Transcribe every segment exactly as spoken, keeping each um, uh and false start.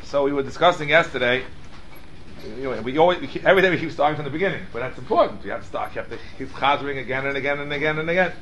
So we were discussing yesterday. You know, we always we keep, every day we keep starting from the beginning, but that's important. You have to start. You have to keep chazering again and again and again and again.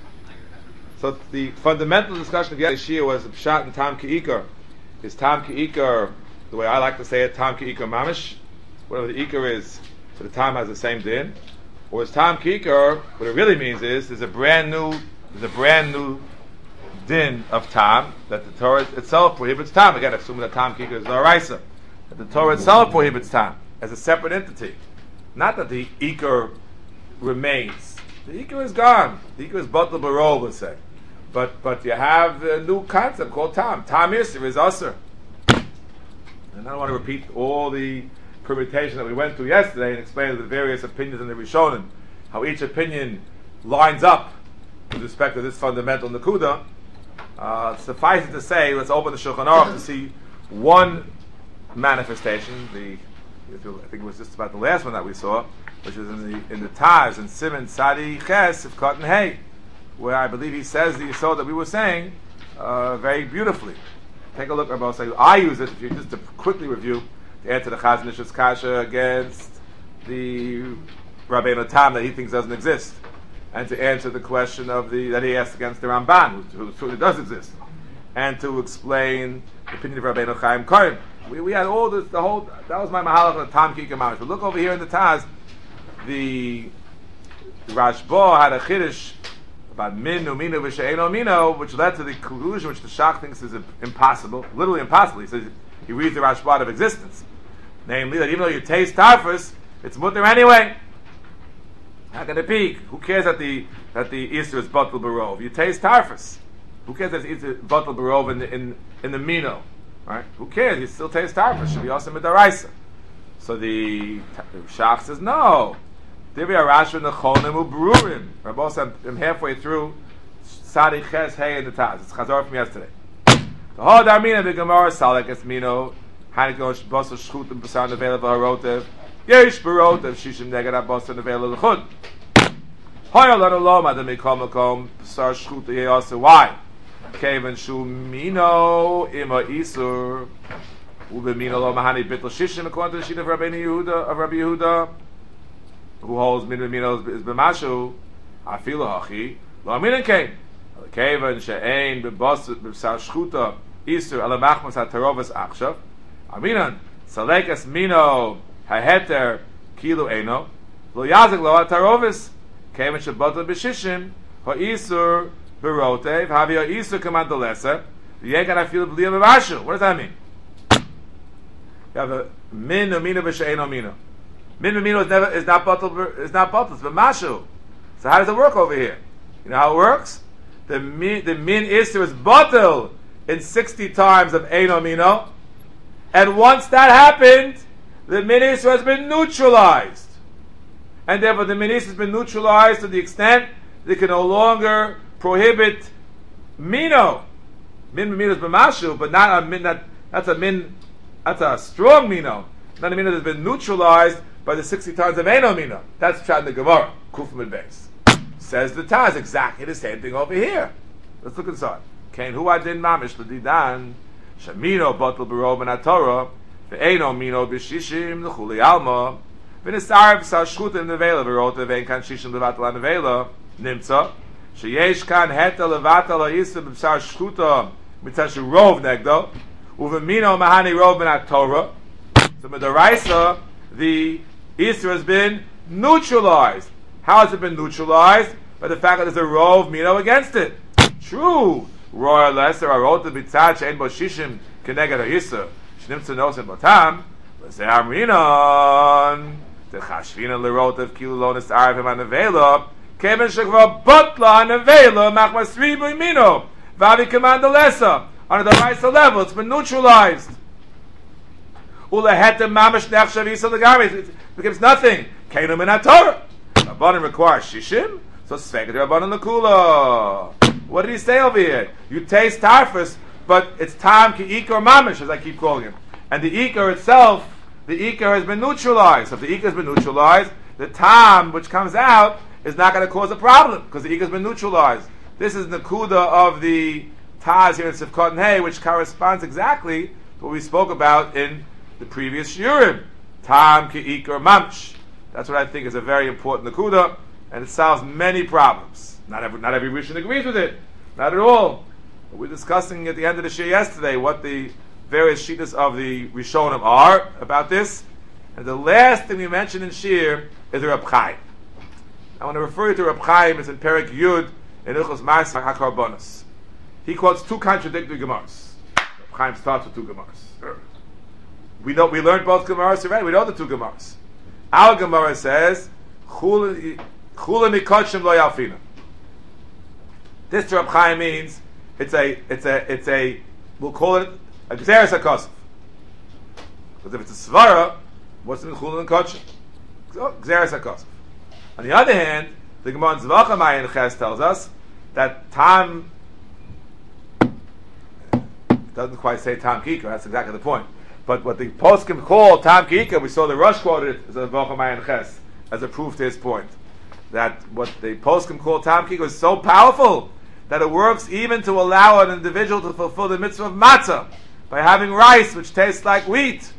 So the fundamental discussion of Yeshua was Pshat and Tam Ke'ikar. Is Tam Ke'ikar, the way I like to say it, Tam Ke'ikar Mamish? Whatever the Ikar is, so the Tam has the same din. Or is Tam Ke'ikar, what it really means is, there's a brand new, there's a brand new din of Tam, that the Torah itself prohibits Tam. Again, assuming that Tam Ke'ikar is the Araisa. That the Torah itself prohibits Tam, as a separate entity. Not that the Ikar remains. The Ikar is gone. The Ikar is Batal Barol, let's say. But but you have a new concept called Tam. Tam Yisr is Asr. And I don't want to repeat all the permutation that we went through yesterday and explain the various opinions in the Rishonim, how each opinion lines up with respect to this fundamental Nakuda. Uh, suffice it to say, let's open the Shulchan Aruch to see one manifestation. The I think it was just about the last one that we saw, which is in the in the Taz and Siman Sadi Ches of Cotton Hay, where I believe he says the Yisod that we were saying uh, very beautifully. Take a look, Rabbi say I use it if you just to quickly review to answer the Chazon Ish's kasha against the Rabbeinu Tam that he thinks doesn't exist, and to answer the question of the that he asked against the Ramban, who, who truly does exist, and to explain the opinion of Rabbeinu Chaim Kohen. We, we had all this, the whole, that was my mahalach of the Tam Ke'ikar Mamish. But look over here in the Taz, the, the Rashba had a chiddush about min, umino, v'she'eno mino, which led to the conclusion which the Shach thinks is impossible, literally impossible. He says, he reads the Rashba of existence. Namely, that even though you taste tarfus, it's mutter anyway. How can it be? Who cares that the that the Easter is batal barov? You taste tarfus. Who cares that it's batal barov in the in, in the mino? Right? Who cares? You still taste tarfus. Should be also midaraisa. So the, the Shach says no. Divi arashu nechonim ubrurim. Rabbi said I'm halfway through Sadi Ches Hey in the Taz. It's Chazor from yesterday. The whole darmina b'gemara salek es mino hanikosh basar shchutim b'sar nevela v'harotev yesh barotev shishim neged abasar nevela l'chud. Hoyal lanu lo madam mikom makom b'sar shchut yeyasa. Why? Kevan shu mino ima isur ube mino lo mahani bitl shishim, according to the sheet of Rabbi Yehuda of Rabbi Yehuda, who holds min mino is b'mashu afilu hachi lo aminin kein kevan she'ein b'basar b'sar shchuta isur ala machmas hatarovas achshav aminan salekes mino haheter kilu eno lo yazik lo hatarovas kevan she'batal b'shishim ha isur Berotev, Havia Isa command the lesser. The Yegan feel believe Mashu. What does that mean? You have a min umino b'she'en umino. Min umino is never is not bottle is not bottles, but Mashu. So how does it work over here? You know how it works? The min the min Isa is bottle in sixty times of ein umino, and once that happened, the min Isa has been neutralized, and therefore the min Isa has been neutralized to the extent that it can no longer prohibit mino. Min mino is b'mashu, but not a min that that's a min that's a strong mino. Not a mino that's been neutralized by the sixty times of eno mino. That's chat in the Gemara. Kufim and base. Says the Taz exactly the same thing over here. Let's look inside. Kain hu adin mamish l'didan shamino batal b'rob and atorah ve'eno mino b'shishim l'chuli alma v'nisar b'sar shchutim nevela v'rota ve'en kan shishim levatal nevela nimtza sheyesh kan heta levatal ha'isa b'sar shchuta mitzash rov negdo uvemino mahani rov ben atorah. So with the Raisa, the Easter has been neutralized. How has it been neutralized? By the fact that there's a rov mino against it. True. Royal lesser arota b'tzad she'en bo shishim keneged ha'isa shnimtza nosen botam l'zeh amrinon techashvina l'rotav kilu lo nis'arv him anavela kemen shekva botla anavela machmas ribu mino vavi command the lesser. On the Raisa level, it's been neutralized. Ulahetem mamash nechshav isa legamis. It becomes nothing. Kainum in Torah. Rabbanim requires shishim, so sveket Rabbanim lekula. What did he say over here? You taste tarfus, but it's tam ki ikar mamash, as I keep calling it. And the ikar itself, the ikar has been neutralized. So if the ikar has been neutralized, the tam which comes out is not going to cause a problem because the ikar has been neutralized. This is the kuda of the Taz here in Sivkot and Hay, which corresponds exactly to what we spoke about in the previous shiurim. Tam ki ikar mamsh. That's what I think is a very important nakuda, and it solves many problems. Not every, not every Rishon agrees with it. Not at all. We're discussing at the end of the shir yesterday what the various shittas of the Rishonim are about this. And the last thing we mentioned in shir is the Reb Chaim. I want to refer you to Reb Chaim. It's in Perek Yud in Ilchos Ma'aseh HaKarbonos. He quotes two contradictory Gemaras. Reb Chaim starts with two Gemaras. We know we learned both Gemaras already. We know the two Gemaras. Our Gemara says, "Chula mikotshim lo yalfina." This Reb Chaim means it's a it's a it's a we'll call it a gzeres hakosef. Because if it's a svara, what's in chula and kotshim? Gzeres hakosef. On the other hand, the Gemara in Zvachim Ayin Ches tells us that tam doesn't quite say tam kikar. That's exactly the point. But what the poskim call tam kikar, we saw the Rush quoted it as a Zvachim Ayin Ches as a proof to his point that what the poskim call tam kikar is so powerful that it works even to allow an individual to fulfill the mitzvah of matzah by having rice which tastes like wheat.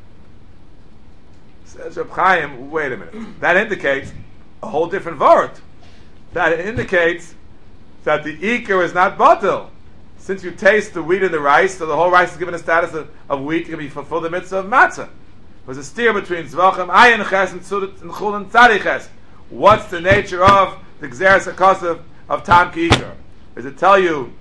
Says Reb Chaim, wait a minute. That indicates a whole different word. That indicates that the ikar is not batel. Since you taste the wheat and the rice, so the whole rice is given a status of, of wheat to be fulfill the mitzvah of matzah. There's a steer between zvachim ayin ches and chul and tzadi ches. What's the nature of the gzeres hakosef of tam ki ikar? Does it tell you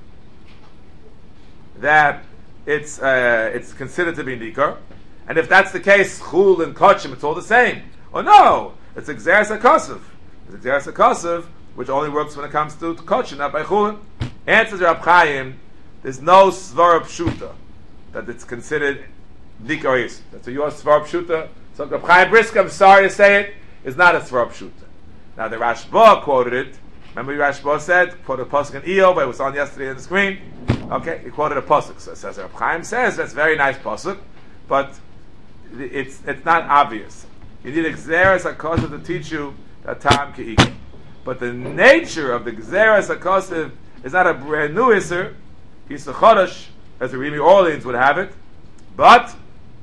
that it's uh, it's considered to be nikar? And if that's the case, chul and kotchim, it's all the same. Oh no, it's a gzeres hakosef. It's a gzeres hakosef, which only works when it comes to kotchim, not by chulin. Answers Reb Chaim, there's no svara pshuta that it's considered nikar is. That's a your svara pshuta. So Reb Chaim Brisker, I'm sorry to say it, is not a svara pshuta. Now the Rashba quoted it. Remember Rashba said, quoted a pasuk in Eov, but it was on yesterday on the screen. Okay, he quoted a pasuk. So it says, Reb Chaim says, that's a very nice pasuk, but it's it's not obvious. You need a gzeres hakosef to teach you that tam ke'ikar. But the nature of the gzeres hakosef is not a brand new iser. He's a chodesh, as the Rimi Orleans would have it, but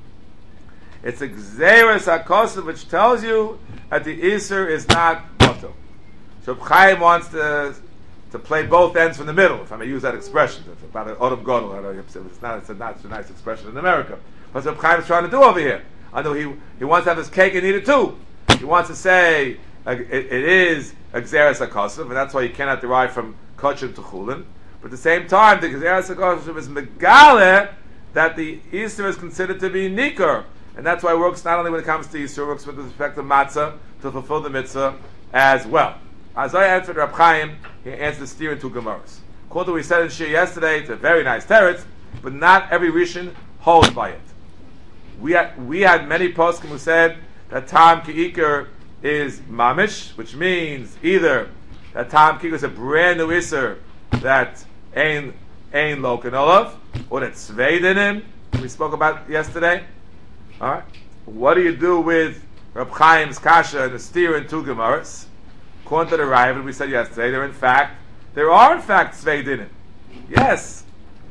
it's a gzeres hakosef which tells you that the iser is not batel. So Chaim wants to to play both ends from the middle, if I may use that expression. It's about an Odom Godel. I know it's not, it's not a nice expression in America. But what Chaim is trying to do over here. I know he he wants to have his cake and eat it too. He wants to say uh, it, it is a gzeres hakosef, and that's why you cannot derive from kotchim to chulin. But at the same time, the gzeres hakosef is megale that the Easter is considered to be nikar, and that's why it works not only when it comes to Easter, it works with respect to matzah to fulfill the mitzvah as well. As I answered Reb Chaim, he answered the steer in two Gemaras. According to what we said in Shir yesterday, it's a very nice teretz, but not every Rishon holds by it. We had, we had many poskim who said that tam ki'ikar is mamish, which means either that tam ki'ikar is a brand new iser that ain ain loken olav, or that svei dinim, we spoke about yesterday. All right, what do you do with Reb Chaim's kasha and the steer in two Gemaras? According to the Ravid, we said yesterday, there in fact, there are in fact svei dinim. Yes,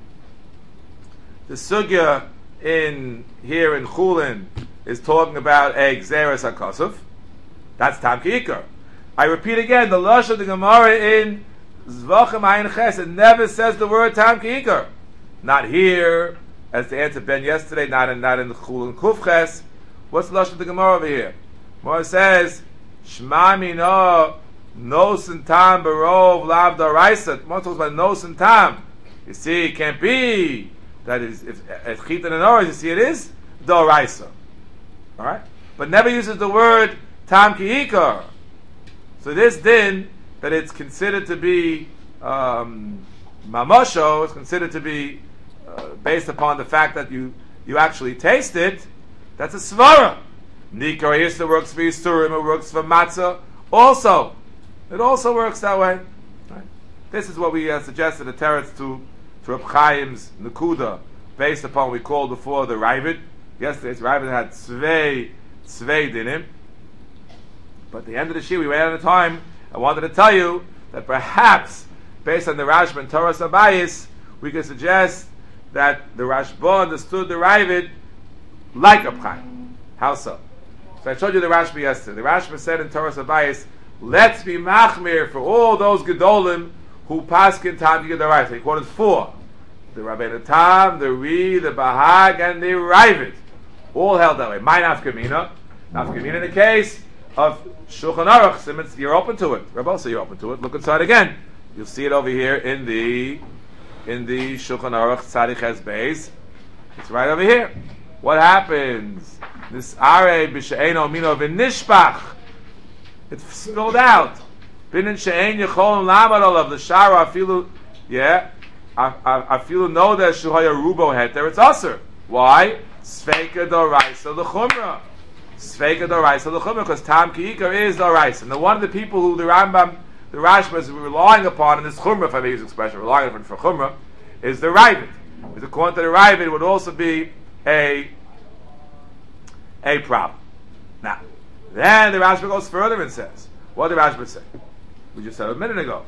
the sugya in here in Chulin is talking about a gzeres hakosef. That's tam ki'ikar. I repeat again, the lush of the Gemara in Zvachim Ayin Ches, it never says the word tam ki'ikar. Not here, as the answer Ben yesterday, not in not in Chulin Kuf Ches. What's the lush of the Gemara over here? Gemara says, Shema mino nos and tam barov lav daraisa. Gemara talks about nos and tam. You see, it can't be. That is, if if chitin and oris, you see, it is doraisa, all right. But never uses the word tam ki'ikar. So this din that it's considered to be um, mamosho, is considered to be uh, based upon the fact that you you actually taste it. That's a svara. Nikar yisra works for yisurim, it works for matzah. Also, it also works that way. Right? This is what we uh, suggested a teretz to. Reb Chaim's Nakuda, based upon what we called before the Ravid. Yesterday's Ravid had Tzvei, Tzvei Dinim. But at the end of the Shir, we ran out of time. I wanted to tell you that perhaps, based on the Rashba and Torah Sabayis, we could suggest that the Rashba understood the Ravid like Reb Chaim. How so? So I showed you the Rashba yesterday. The Rashba said in Torah Sabayis, let's be machmir for all those gedolim who paskin tam yidaraisa. He quoted four: the Rabbeinu Tam, the Ri, the Bahag, and the Ravid. All held that way. My nafkamina, nafkamina in the case of Shulchan Aruch. Simmons, you're open to it. Rabbi, so you're open to it. Look inside again. You'll see it over here in the in the Shulchan Aruch Tzadik Ches Beis. It's right over here. What happens? This are b'she'eno mino v'nishpach. It's spilled out. Binin she'en yechol lamad olav l'shara afilu. Yeah, afilu know that shuhaya rubo heter. It's aser. Why? Sveika doraisa l'chumra. Sveika doraisa l'chumra, because tam kiikar is doraisa. And the one of the people who the Rambam, the Rashba is relying upon in this chumra, if I may use the expression, relying upon for chumra, is the Ravid. Because according to the Ravid, it would also be a a problem. Now, then the Rashba goes further and says, what did the Rashba say? We just said a minute ago.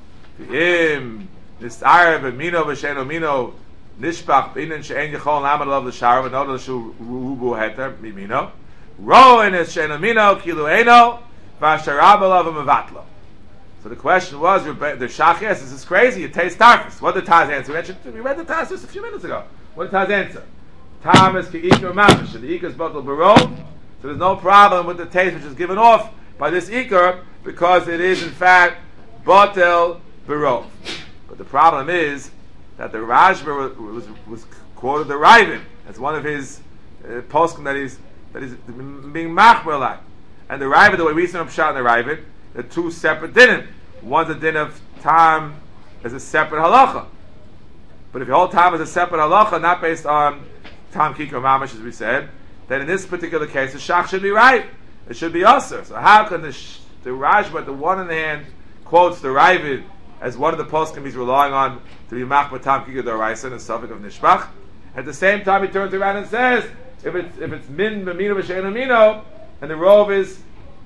Im nis'arev v'mino v'she'eno mino nishpach b'inin she'en yechol lamad alav l'shara v'nod l'shu rubu heter mimino ro in es she'eno mino kilu eno v'asharab alav v'mevatlo. So the question was, the Shach, yes, this is crazy, it tastes tarfus. What did Taz answer? We, mentioned, we read the Taz just a few minutes ago. What did Taz answer? Tam is ki'ikar mamish, and the ikar is bottle barol, so there's no problem with the taste which is given off by this ikar, because it is in fact bottle barol. But the problem is that the Rashba was, was, was quoted the Ravid as one of his uh, poskim that is that is being machmer like. And the Ravid, the way we see him shot in the Ravid, the two separate dinim. One's a din of tam as a separate halacha. But if you hold tam as a separate halacha, not based on tam kikar mamash, as we said, then in this particular case, the shach should be right. It should be usher. So how can the sh- the Rashba, the one in the hand, quotes the Ravid as one of the poskim he's relying on to be machma tam kikar d'oraisa and the suffix of nishbach? At the same time, he turns around and says, if it's if it's min b'mino b'she'eno mino, and the rov is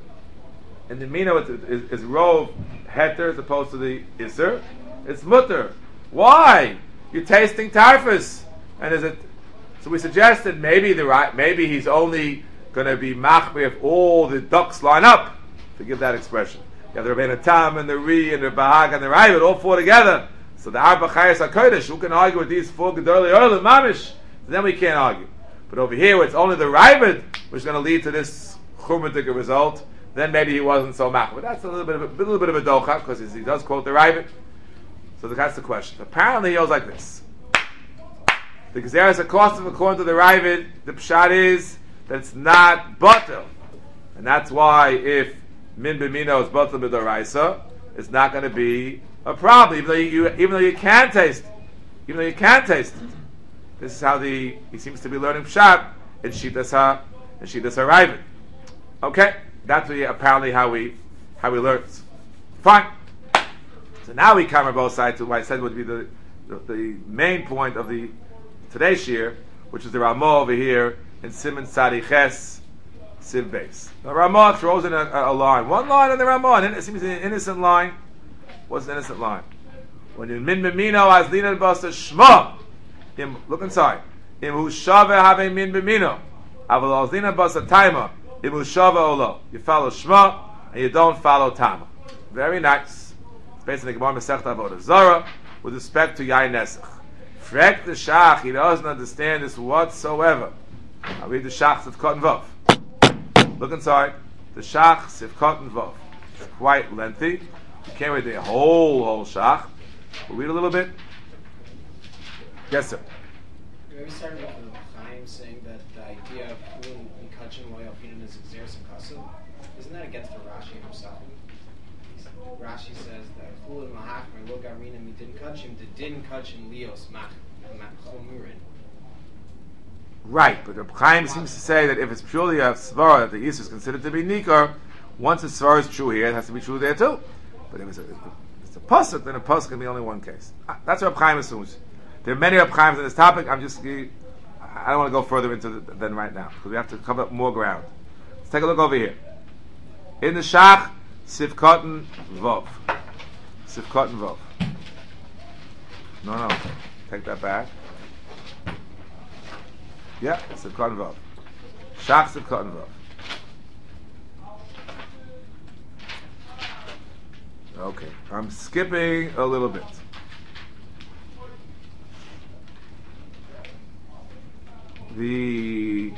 and the mino is, is, is rov heter as opposed to the iser, it's mutter. Why? You're tasting tarfus, and is it? So we suggested maybe the right, maybe he's only going to be machmir if all the ducks line up. To give that expression, you have the Rabbeinu Tam and the Ri and the Bahag and the Ravid all four together. So the Arba Chayes HaKodesh, who can argue with these four Gedolei Olim Mamish? So then we can't argue. But over here, it's only the Ravid which is going to lead to this chumradik result. Then maybe he wasn't so machmir. But that's a little bit of a, a little bit of a docha, because he does quote the Ravid. So that's the question. Apparently, he goes like this: the Gezeres HaKosov, according to the Ravid, the pshat is that it's not batel, and that's why if min b'mino is batel b'doraisa, it's not going to be a problem, even though you, even though you can taste, even though you can taste it. This is how the he seems to be learning pshat in Shitas Ha in Shitas HaRavid. Okay, that's the, apparently how we how we learn. Fine. So now we cover both sides to what I said would be the, the the main point of the today's shir, which is the Ramah over here in Siman Tzadi Ches Siv Beis. The Ramah throws in a, a, a line, one line in the Ramah, and it seems an innocent line. What's an innocent line? When you min b'mino as lina b'asa shma, look inside. Im hu shave have min b'mino, aval as lina b'asa taima. Im hu shave olo. You follow shma and you don't follow tama. Very nice. It's based on the Gemara Masechta Avodah Zarah with respect to Yain Nesach. Frek the Shach, he doesn't understand this whatsoever. I'll read the Shach Sivkot and Vov. Look inside. The Shach Sivkot and Vov. It's quite lengthy. You can't read the whole, whole Shach. We'll read a little bit. Yes, sir. We started with the Chaim saying that the idea of Kulin and Kachin Loyalpinan is Xeris and Kasim. Isn't that against the Rashi himself? Rashi says that Kulin Mahachmer Logarina Midin Kachim, the Din Kachin Leos Chomurin. Right, but the Chaim seems to say that if it's purely a svara that the Yisr is considered to be Nikar, once the svara is true here, it has to be true there too. But if it's a, if it's a pasuk, then a pasuk can be only one case. That's what Reb Chaim assumes. There are many Reb Chaims on this topic. I'm just, I don't want to go further into the, than right now, because we have to cover up more ground. Let's take a look over here. In the Shach, Sivkot and Vov. Sivkot and Vov. No, no, take that back. Yeah, Sivkot and Vov. Shachs of Cotton Vav. Okay, I'm skipping a little bit. The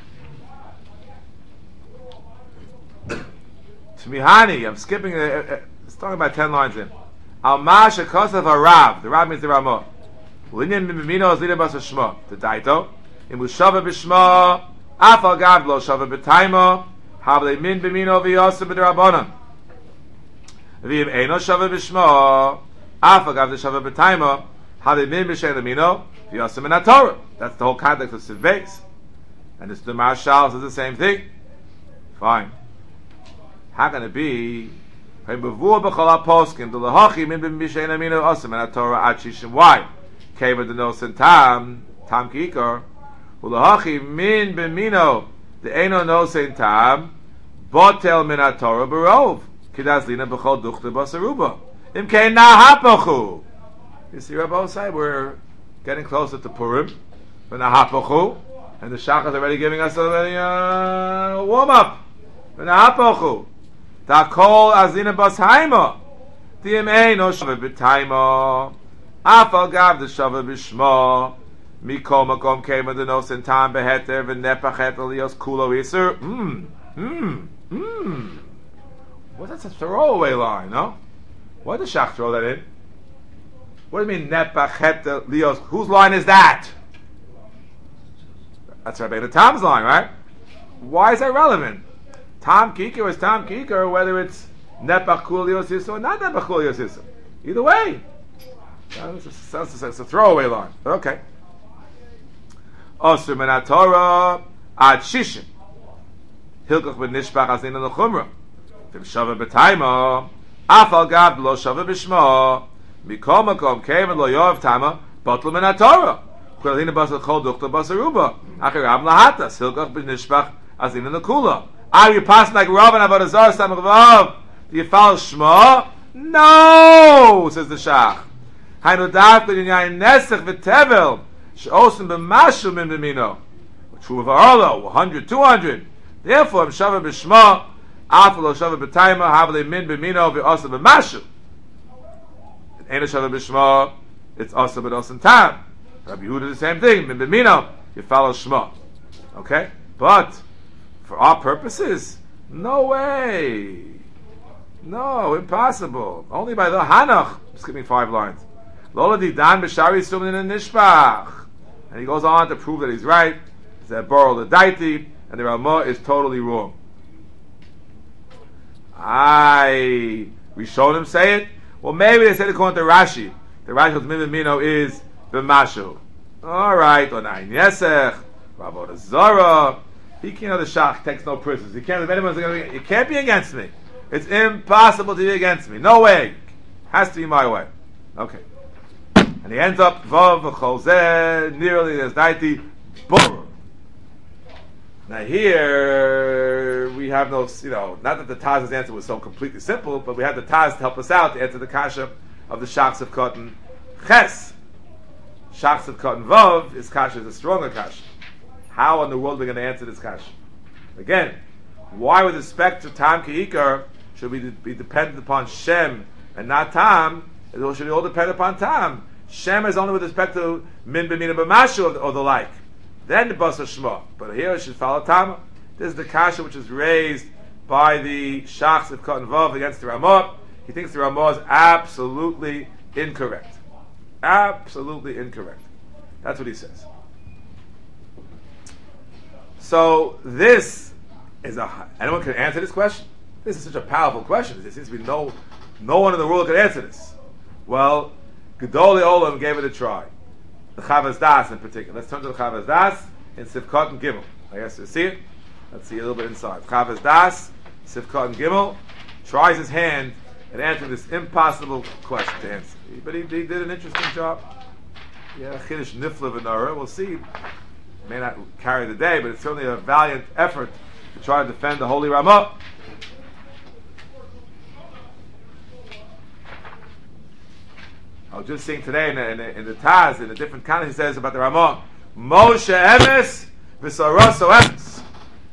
Tmihani, I'm skipping, uh, uh, it's talking about ten lines in. Al Masha Kosav Harav, the Rav means the Ramah. Linyan Mimino is Lina Bas Shma, the Daito. In Mushava Bishma, Afal Gavlo, Shava Betaimo, Havle Min Bimino Viosa Bidrabonan. Vim Eino Shava Bishma, Afal Gav the Shava Betaimo, Havle Min Bishalamino, Viosa Minatora. That's the whole context of Sivveis. And this the Marshal says the same thing. Fine. How can it be? Why? Keva the nos and tam tam kikar. Ulahachi min b'mino the eno nos and tam botel min atorah barov kidas lina b'chol duchte basaruba im kein nahapachu. You see, Rabbi say we're getting closer to Purim, but nahapachu, and the Shach is already giving us a uh, warm up. Nahapachu. Takol azina bas haima. D M A no shava b'taima. Afal gav the shava b'shma. Mikol makom kema the nos in time beheter v'nepachet alios kulo iser. Hmm. Hmm. Hmm. What? That's a throwaway line, no? Why did the Shach throw that in? What do you mean nepachet alios? Whose line is that? That's Rabbeinu Tam's line, right? Why is that relevant? Tam Kikar is Tam Kikar, whether it's Nepach Kul Yosisa or not Nepach Kul Yosisa. Either way. It's a, it's a, it's a throwaway line. Okay. Osur Min HaTorah Ad Shishim. Hilkach Ben Nishpach Azin Al Chumrah. Vim Shava B'Taima. Afal Gab Lo Shava B'Shma. Mikol Makom Kevan Lo Yoav Tama. Botlu Min HaTorah. Kwelina Basal Chol Duchta Basaruba. Achirab Lahatas. Hilkach Ben Nishpach Azin Al Kula. Are you passing like Rav and Avodah Samach Vav? Do you follow Shema? No, says the Shach. Hainu daf b'dinyan nesach v'tevel she'osim b'mashu min b'mino. True of Arlo, one hundred, two hundred. Therefore, Shava b'Shema, Afalo Shava b'Taima, Havle min b'mino v'osim b'mashu. Ain't a Shava b'Shema, it's also b'osim tam. Rabbi Yehuda the same thing, min b'mino, you follow Shema. Okay? But for our purposes, no way. No, impossible. Only by the Hanach. I'm skipping five lines. Lola di dan b'shari sumin in nishpach. And he goes on to prove that he's right. It's that borrow the daiti, and the Ramah is totally wrong. I Rishonim say it. Well, maybe they said it according to Rashi. The Rashi of Mimino is b'mashu. All right, onayin yesech, Avodah Zarah. He can't. The Shach takes no prisoners. He can't. If anyone's going to, you can't be against me. It's impossible to be against me. No way. Has to be my way. Okay. And he ends up vav v'cholzeh nearly there's daiti boom. Now here we have no, you know, not that the Taz's answer was so completely simple, but we have the Taz to help us out to answer the kasha of the Shachs of Cotton Ches. Shachs of Cotton Vav, his kasha is a stronger kasha. How in the world are we going to answer this kasha? Again, why with respect to Tam Keikar should we be dependent upon Shem and not Tam? It should all depend upon Tam. Shem is only with respect to Min B'Mina B'Mashu or the like. Then the Basar Shema. But here it should follow Tam. This is the kasha which is raised by the Shachs of Cotton Vav against the Ramah. He thinks the Ramah is absolutely incorrect. Absolutely incorrect. That's what he says. So this is a. Anyone can answer this question? This is such a powerful question. There seems to be no, no one in the world can answer this. Well, Gedolei Olam gave it a try. The Chavaz Das in particular. Let's turn to the Chavaz Das in Sivkot and Gimel. I guess you see it. Let's see a little bit inside. Chavaz Das, Sivkot and Gimel, tries his hand at answering this impossible question to answer. But he, he did an interesting job. Yeah, Chiddush Nifla V'Nara. We'll see. May not carry the day, but it's certainly a valiant effort to try to defend the Holy Ramah. I was just seeing today in the, in the, in the Taz, in the different comments he says about the Ramah, Moshe Emes v'Saroso Emes.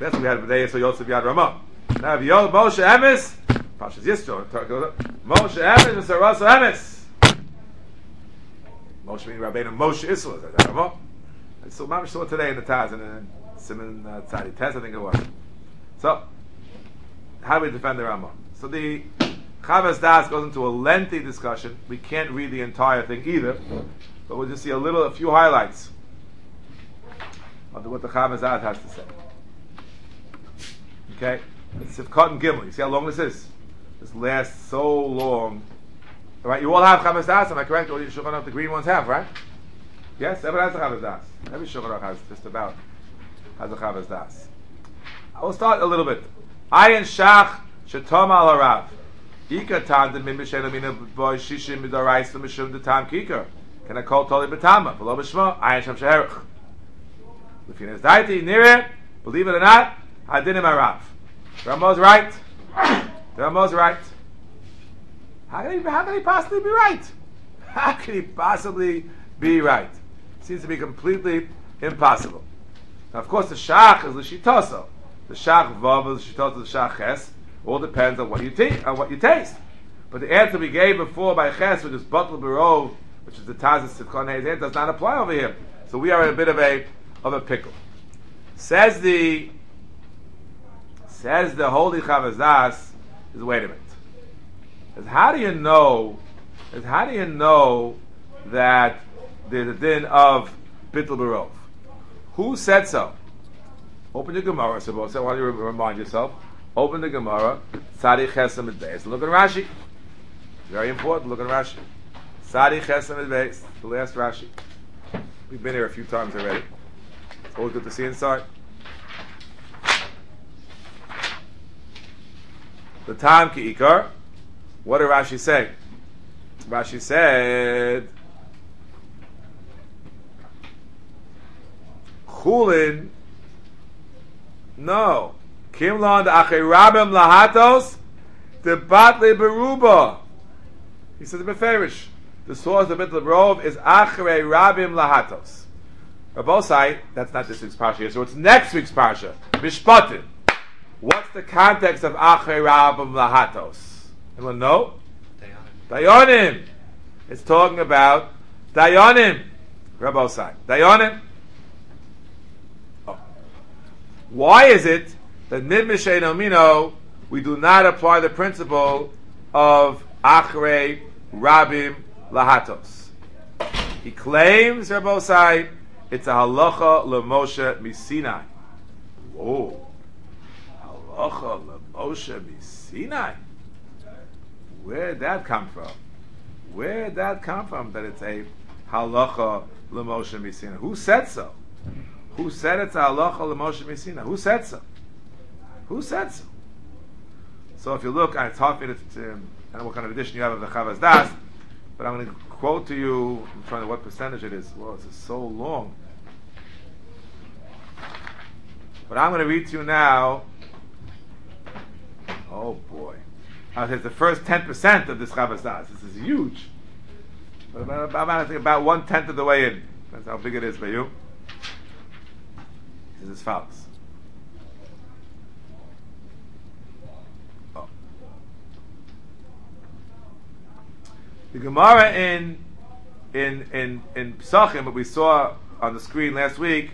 That's what we had today. So Yosef Yad Ramah. Now, if Yo Moshe Emes, Pashas Yisro, Moshe Emes and Saras Emes. Moshe meaning Rabbeinu Moshe Isra. That's Ramah. And so Mamish saw today in the Taz and in Simon uh, Tzadi Tez, I think it was. So, how do we defend the Ramah? So the Chavas Das goes into a lengthy discussion. We can't read the entire thing either, but we'll just see a little, a few highlights of what the Chavas Das has to say. Okay, it's Sivkot and Gimel. You see how long this is? This lasts so long. All right, you all have Chavas Das, am I correct? All you Shulchan Aruch, the green ones have, right? Yes, everyone has a Chavas Das. Every Shulchan Aruch has just about has a Chavas Das. I will start a little bit. Ayin Shach Shetom Al Harav. Ika Tandem Min B'Shem Mina Boy Shishim Midorais L'Mishum D'Tam Kikar. Can I call Toli B'Tama? V'lo B'Shmo Ayin Shem Sheherich. L'Finas Daiti Nireh. Believe it or not, Hadinim Harav. Ramah's right. Ramah's right. How can he? How can he possibly be right? How can he possibly be right? Seems to be completely impossible. Now, of course, the Shach is l'shitoso. The Shach vav is l'shitoso. The Shach ches. All depends on what you t- on what you taste. But the answer we gave before by ches, which is batel barov, which is the tazis sivkon heiz, does not apply over here. So we are in a bit of a of a pickle. Says the says the holy Chavas Das is wait a minute. Is how do you know? Is how do you know that there's a din of bittul barov? Who said so? Open the Gemara. So, I want you to remind yourself. Open the Gemara. Tzadi Chesem is base. Look at Rashi. Very important. Look at Rashi. Tzadi Chesem is base. The last Rashi. We've been here a few times already. It's always good to see inside. The Tam Ki Ikar. What did Rashi say? Rashi said, Chulin, no. Kimlon de Achirabim Lahatos, de Batle Beruba. He says, Beferish. The source of Bittul Barov is Achrei Rabim Lahatos. Rabosai, that's not this week's Parsha, so it's next week's Parsha. Mishpatim. What's the context of Achrei Rabim Lahatos? Anyone know? Dayanim. Dayanim. It's talking about Dayanim. Rabosai. Dayanim. Oh. Why is it that Mid Mishay Nomino we do not apply the principle of Achrei Rabim Lahatos? He claims, Rabosai, it's a halacha l'Moshe Misinai. Whoa. Halacha l'Moshe Misinai. Where'd that come from? Where'd that come from? That it's a halacha l'Moshe Misinai. Who said so? Who said it's a halacha l'Moshe Misinai? Who said so? Who said so? So if you look, it's hard for me to, to I don't know what kind of edition you have of the Chavas Das, but I'm going to quote to you, I'm trying to what percentage it is. Well, this is so long. But I'm going to read to you now. Oh boy. Uh, it's the first ten percent of this Chavas Das. This is huge. But about, about, I think about one tenth of the way in. That's how big it is for you. This is as follows. Oh. The Gemara in in in in Pesachim, what we saw on the screen last week,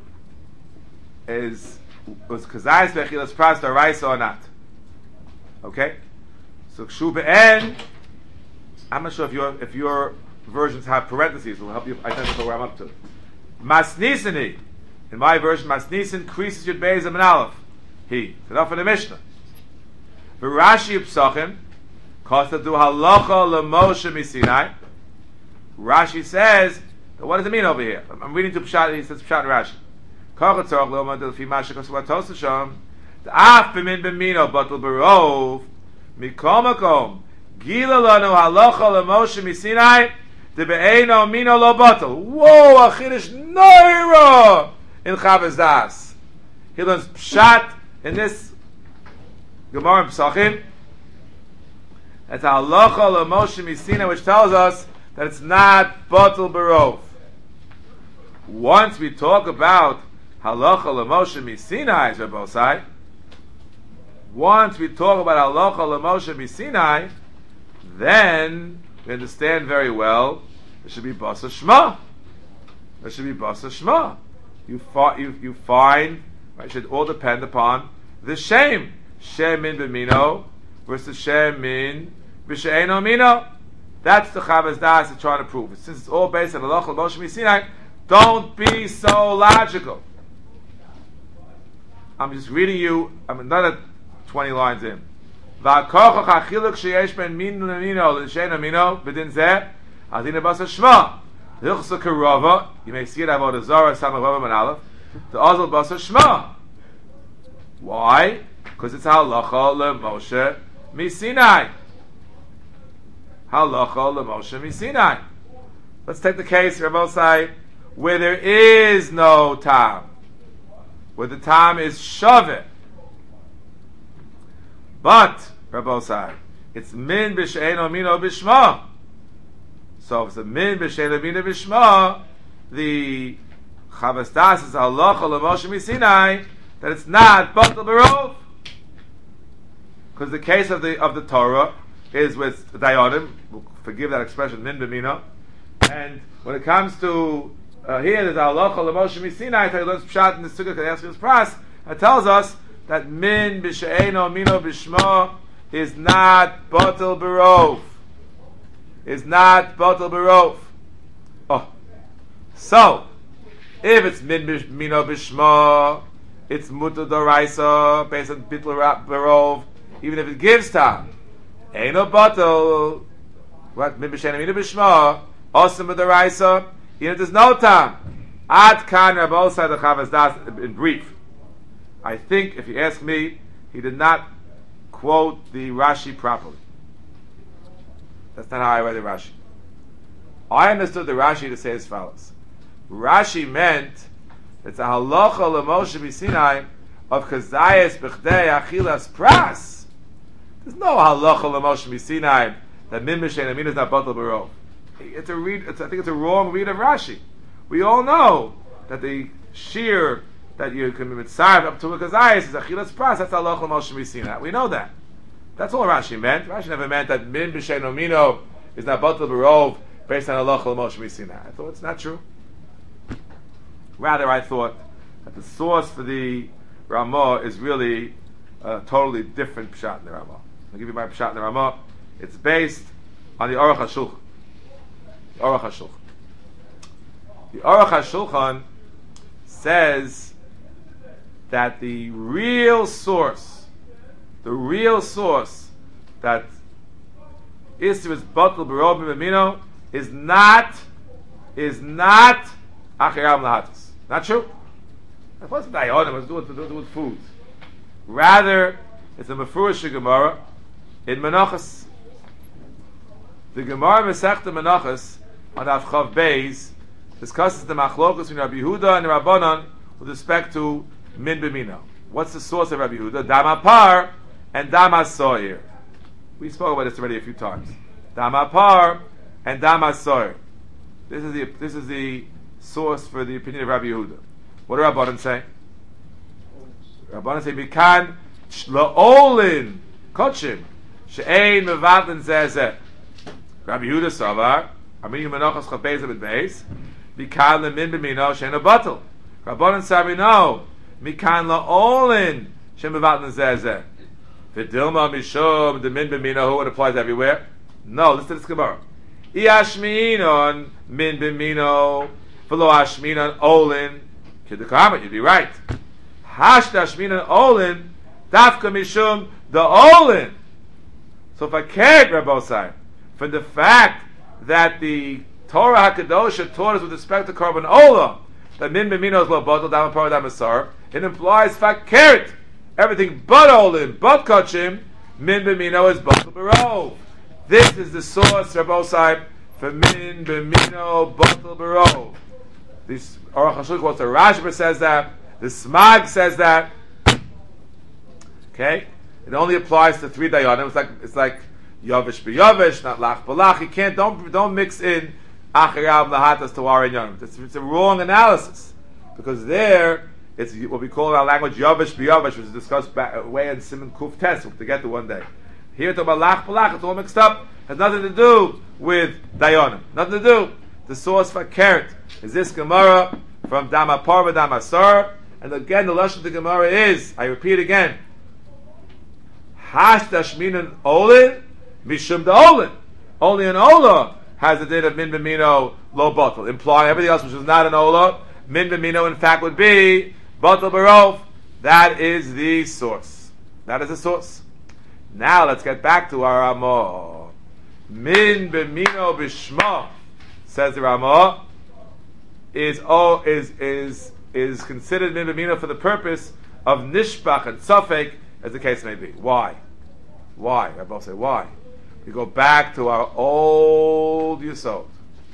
is was Kazayis Bechilas Pras Daraisa or not? Okay. So Kshu Be'en, I'm not sure if your if your versions have parentheses. It will help you identify where I'm up to. Masnisani, in my version, Masnisan creases Yud Beis and Aleph. He. It's enough for the Mishnah. V'Rashi Psachim, Kosta du halacha l'Moshe Misinai. Rashi says, what does it mean over here? I'm reading to Pshat. He says Pshat and Rashi. Kochatzorach l'Omad l'Fi Masha Kosuvat Tosasham. T'af b'min b'mino batul b'rov. Mikom makom gila lanu halacha l'Moshe Misinai debe'eno mino lo batul. Whoa, a chiddush noira in Chavas Das. He learns pshat in this Gemara in Pesachim. That's halacha l'Moshe Misinai, which tells us that it's not batul b'rov. Once we talk about halacha l'Moshe miSinai is Rabbosai. Once we talk about halacha l'Moshe miSinai, then we understand very well there should be basa shma. There should be basa shma. You, fi- you, you find, right, it should all depend upon the shem. Shem min b'mino versus shem min b'she'eno mino. That's the Chavas Das is trying to prove. Since it's all based on halacha l'Moshe miSinai, don't be so logical. I'm just reading you, I'm another twenty lines in. V'akochach ha'chiluk sheyesh ben min l'mino l'she'eno mino b'din zeh adina basa shma. Hilchsa karova, you may see it avodah zarah samach vav man aleph. The azal basa shma. Why? Because it's halacha l'Moshe miSinai. Halacha l'Moshe miSinai. Let's take the case, Rabbosai, where there is no tam, where the tam is shaveh. But Rabbosai, it's min b'she'eno mino b'shma. So if it's a min b'she'eno mino b'shma, the Chavas Das is halacha l'Moshe miSinai that it's not batal b'rov, because the case of the of the Torah is with dayanim. We'll forgive that expression, min b'mino. And when it comes to uh, here, there's halacha l'Moshe miSinai. He learns pshat in the Sukkah Kedeshes Pras. It tells us that min b'she'eno mino b'shma is not batal b'rov. Is not batal b'rov. Oh, so if it's min mino b'shma, it's mutar d'oraisa based on bittul b'rov. Even if it gives time, ain't no batal. What min b'she'eno mino b'shma? Awesome d'oraisa. Even if there's no time. Ad kan Rabbosai the Chavas Das in brief. I think, if you ask me, he did not quote the Rashi properly. That's not how I read the Rashi. I understood the Rashi to say as follows. Rashi meant it's a halacha l'Moshe miSinai of chazayas b'chdei achilas pras. There's no halacha l'Moshe miSinai that min b'she'eno mino is not batal b'rov. It's a read. It's, I think it's a wrong read of Rashi. We all know that the shear that you can mitzvah up to a kazayas is achilas pras. That's halacha l'Moshe miSinai. We know that. That's all Rashi meant. Rashi never meant that min b'she'eno mino is not batal b'rov based on halacha l'Moshe miSinai. I thought it's not true. Rather, I thought that the source for the Ramah is really a totally different pshat in the Ramah. I'll give you my pshat in the Ramah. It's based on the Aruch HaShulchan. The Aruch HaShulchan. The Aruch HaShulchan says that the real source, the real source that Isser is batal b'rov b'mino is not, is not Achirav Lahatas. Not true? That's what's dayanim, it's doing to do with food. Rather, it's a Mefurish Gemara in Menachos. The Gemara Masechta Menachos on Avchav Beis discusses the machlokas between Rabbi Yehuda and Rabbanan with respect to min b'mino. What's the source of Rabbi Yehuda? Dama par and Dama soyer. We spoke about this already a few times. Dama par and Dama soyer. This is the this is the source for the opinion of Rabbi Yehuda. What do Rabbanan say? Rabbanan say Mikan Shlaolin Kochim She'ein Mevatlin Zezeh. Rabbi Yehuda Savar Aminu Menachos Chavbez Abed Beis Mikan Lemin B'mino She'ein Abatel. Rabbanan say no Mikan Laolin She'ein Mevatlin Zezeh. V'dilma Mishum Demin B'mino. Who it applies everywhere? No, listen to this Gemara. Iashminon Min B'mino V'lo Ashminon Olin Kiddukamat. You'd be right. Hashda Ashminon Olin Dafka Mishum the Olin. So if I cared, Rabbosai, from the fact that the Torah HaKadosha taught us with respect to Korban Ola that Min B'mino is Lo Batal Dama Parah Dama Sar, it implies Fakert. Everything but Olin, but Kochim, Min B'mino is Batal B'rov. This is the source, Rabbosai, for Min B'mino Batal B'rov. This Aruch HaShulchan quotes the Rashba says that, the Smag says that. Okay? It only applies to three dayanim. It's like it's like Yavish b'Yavish, not Lach b'Lach. You can't don't don't mix in Achirav Lahatas to Arin Yonim. It's, it's a wrong analysis because there It's what we call in our language Yavish B'Yavish, which is discussed back, way in Simon Kuf Tes, to get to one day. Here to Malach Palach, it's all mixed up. Has nothing to do with Dayanim. Nothing to do. The source for Keret is this Gemara from Dama Parva Dama Sar. And again, the lashon of the Gemara is, I repeat again, Hash Dashminan Olin Mishum Da Olin. Only an Ola has a din of Min B'Mino Lo Batal, implying everything else which is not an Ola, Min B'Mino in fact would be Batal Barov. That is the source. That is the source. Now let's get back to our Ramah. Min B'Mino B'Shma, says the Ramah, is oh is is is considered Min B'Mino for the purpose of Nishbach and Safek, as the case may be. Why? Why? I both say why. We go back to our old Yisod.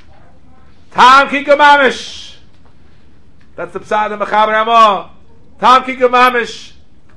Tam Kika Mamish. That's the Psad of Mechaber Ramah. Tam Kika Mamish.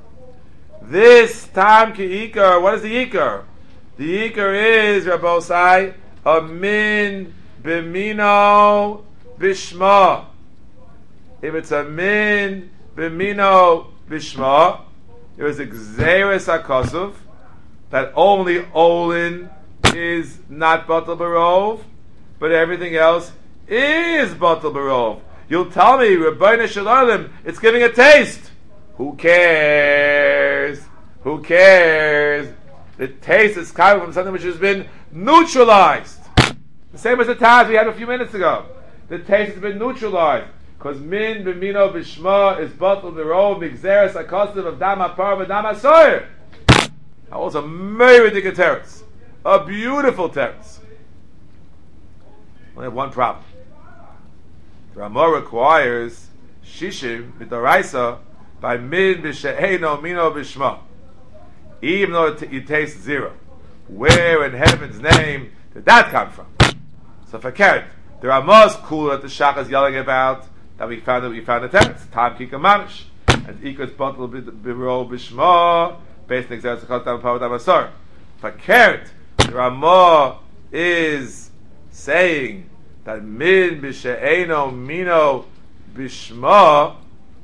This Tam Ki Ikar, what is the Ikar? The Ikar is, Rabbosai, a Min B'Mino B'Shma. If it's a Min B'Mino B'Shma, there is a Gzeres HaKosov, that only Olin is not Batal Barov, but everything else is Batal Barov. You'll tell me, Rabbeinu Shalom, it's giving a taste. Who cares? Who cares? The taste is coming from something which has been neutralized. The same as the Taz we had a few minutes ago. The taste has been neutralized. Because Min B'Mino B'Shma is Batal Barov, Migzeres HaKosov of Dama Parva Dama Soyer. That was a very ridiculous teretz. A beautiful teretz. Only have one problem. The Ramah requires Shishim B'Doraisa by Min B'She'eno Mino B'Shma. Even though it, it tastes zero. Where in heaven's name did that come from? So for Keret, the Ramah is cool that the Shach is yelling about that we found that we found the teretz. Tam Kika Mamish. And Ikos Batal B'Ro B'Shma. Based on Exeris HaKosov Dama Parva Dama Sar. For Keret, the Ramah is saying that Min B'She'eno Mino B'Shma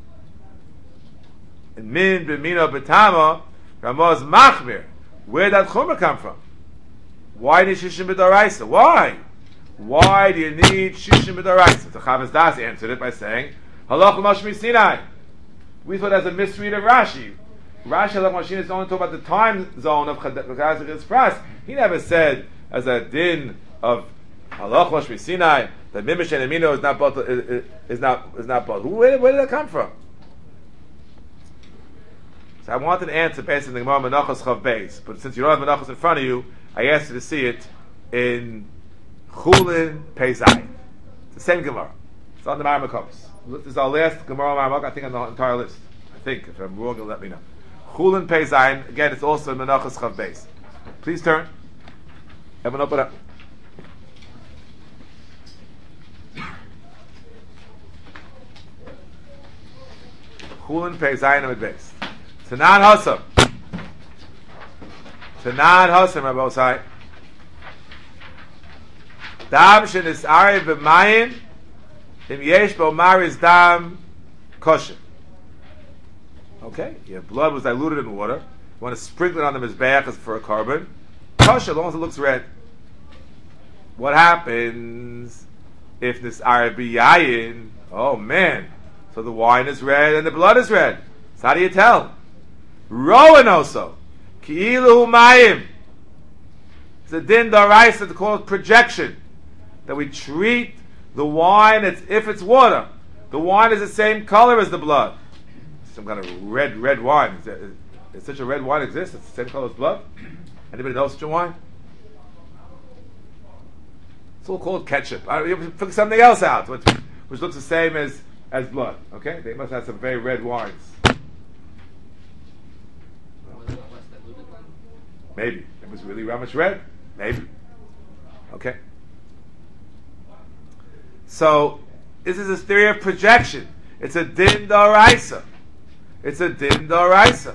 and Min B'Mino B'Tama, Ramah is Machmir. Where did that Chumrah come from? Why need Shishim B'Doraisa? Why? Why do you need Shishim B'Doraisa? The Chavos Das answered it by saying, Halach L'Mashmi Sinai. We thought as a misread of Rashi. Rashi Halach Mashina is only talking about the time zone of Chazar Pras. He never said as a din of Halach Mashmi Sinai that Mimish and Amino is not both, is, is not is not both. Where, where did that come from? So I wanted to answer based on the Gemara Menachos Chav Beis, but since you don't have Menachos in front of you, I asked you to see it in Chulin Pei Zayin. It's the same Gemara. It's on the Marmakos. This is our last Gemara Marmak, I think, on the entire list. I think. If I'm wrong, you'll let me know. Chulin Pei Zayin. Again, it's also in Menachos Chav Beis. Please turn. Everyone open up. Chulin Pei Zayin Amid Beis. Tanan Hasam. Tanan Hasam, Rabbi Osai. Dam shenis ari b'mayim im yesh bo maris dam kosher. Okay, your blood was diluted in water. You want to sprinkle it on the mizbeach as for a carbon. Kosher, as long as it looks red. What happens if this ari b'yayin? Oh man, so the wine is red and the blood is red. So how do you tell? Rowan also. Ki'ilu mayim. It's a din daraisa that's called projection. That we treat the wine as if it's water. The wine is the same color as the blood. Some kind of red, red wine. Is, that, is, is such a red wine exist? It's the same color as blood? Anybody know such a wine? It's all called ketchup. I, you figure something else out, which, which looks the same as, as blood. Okay? They must have some very red wines. Maybe. It was really Ramesh red? Maybe. Okay. So, this is a theory of projection. It's a din d'oraisa. It's a din d'oraisa.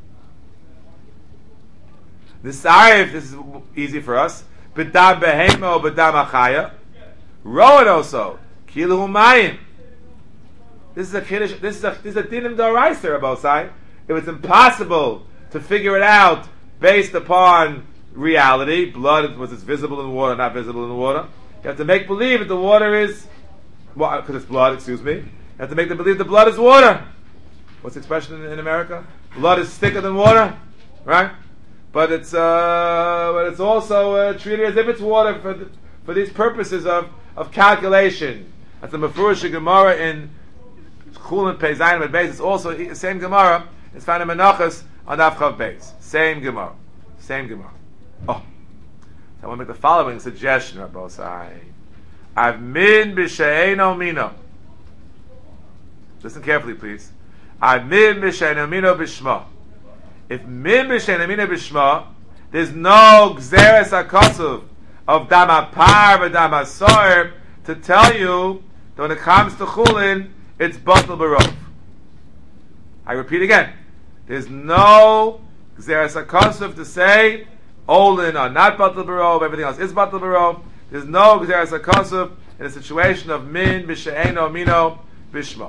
The sarif, this is easy for us. B'dam behemo, b'dam achaya. Rowan also. Kilu mayim. This is a kiddush. This is a this is a dinim d'oraisa, Rabosai. If it's impossible to figure it out based upon reality, blood was it's visible in water, not visible in the water. You have to make believe that the water is, well, because it's blood. Excuse me. You have to make them believe the blood is water. What's the expression in, in America? Blood is thicker than water, right? But it's uh, but it's also uh, treated as if it's water for the, for these purposes of, of calculation. That's the Mefurish Gemara in Chulin Pei Zayin Amud Beis. It's also the same Gemara. It's found in Menachos on Daf Chav Beis. Same Gemara. Same Gemara. Oh. So I want to make the following suggestion, Rabbosai. I've min b'she'eno mino. Listen carefully, please. I've min b'she'eno mino b'shma. If min b'she'eno mino b'shma, there's no gzeres hakasuv of dama par v'dama soir to tell you that when it comes to chulin, it's batal barov. I repeat again. There's no gzeres hakasuv to say olin are not batal barov, everything else is batal barov. There's no gzeres hakasuv in a situation of min b'she'eno mino b'shma.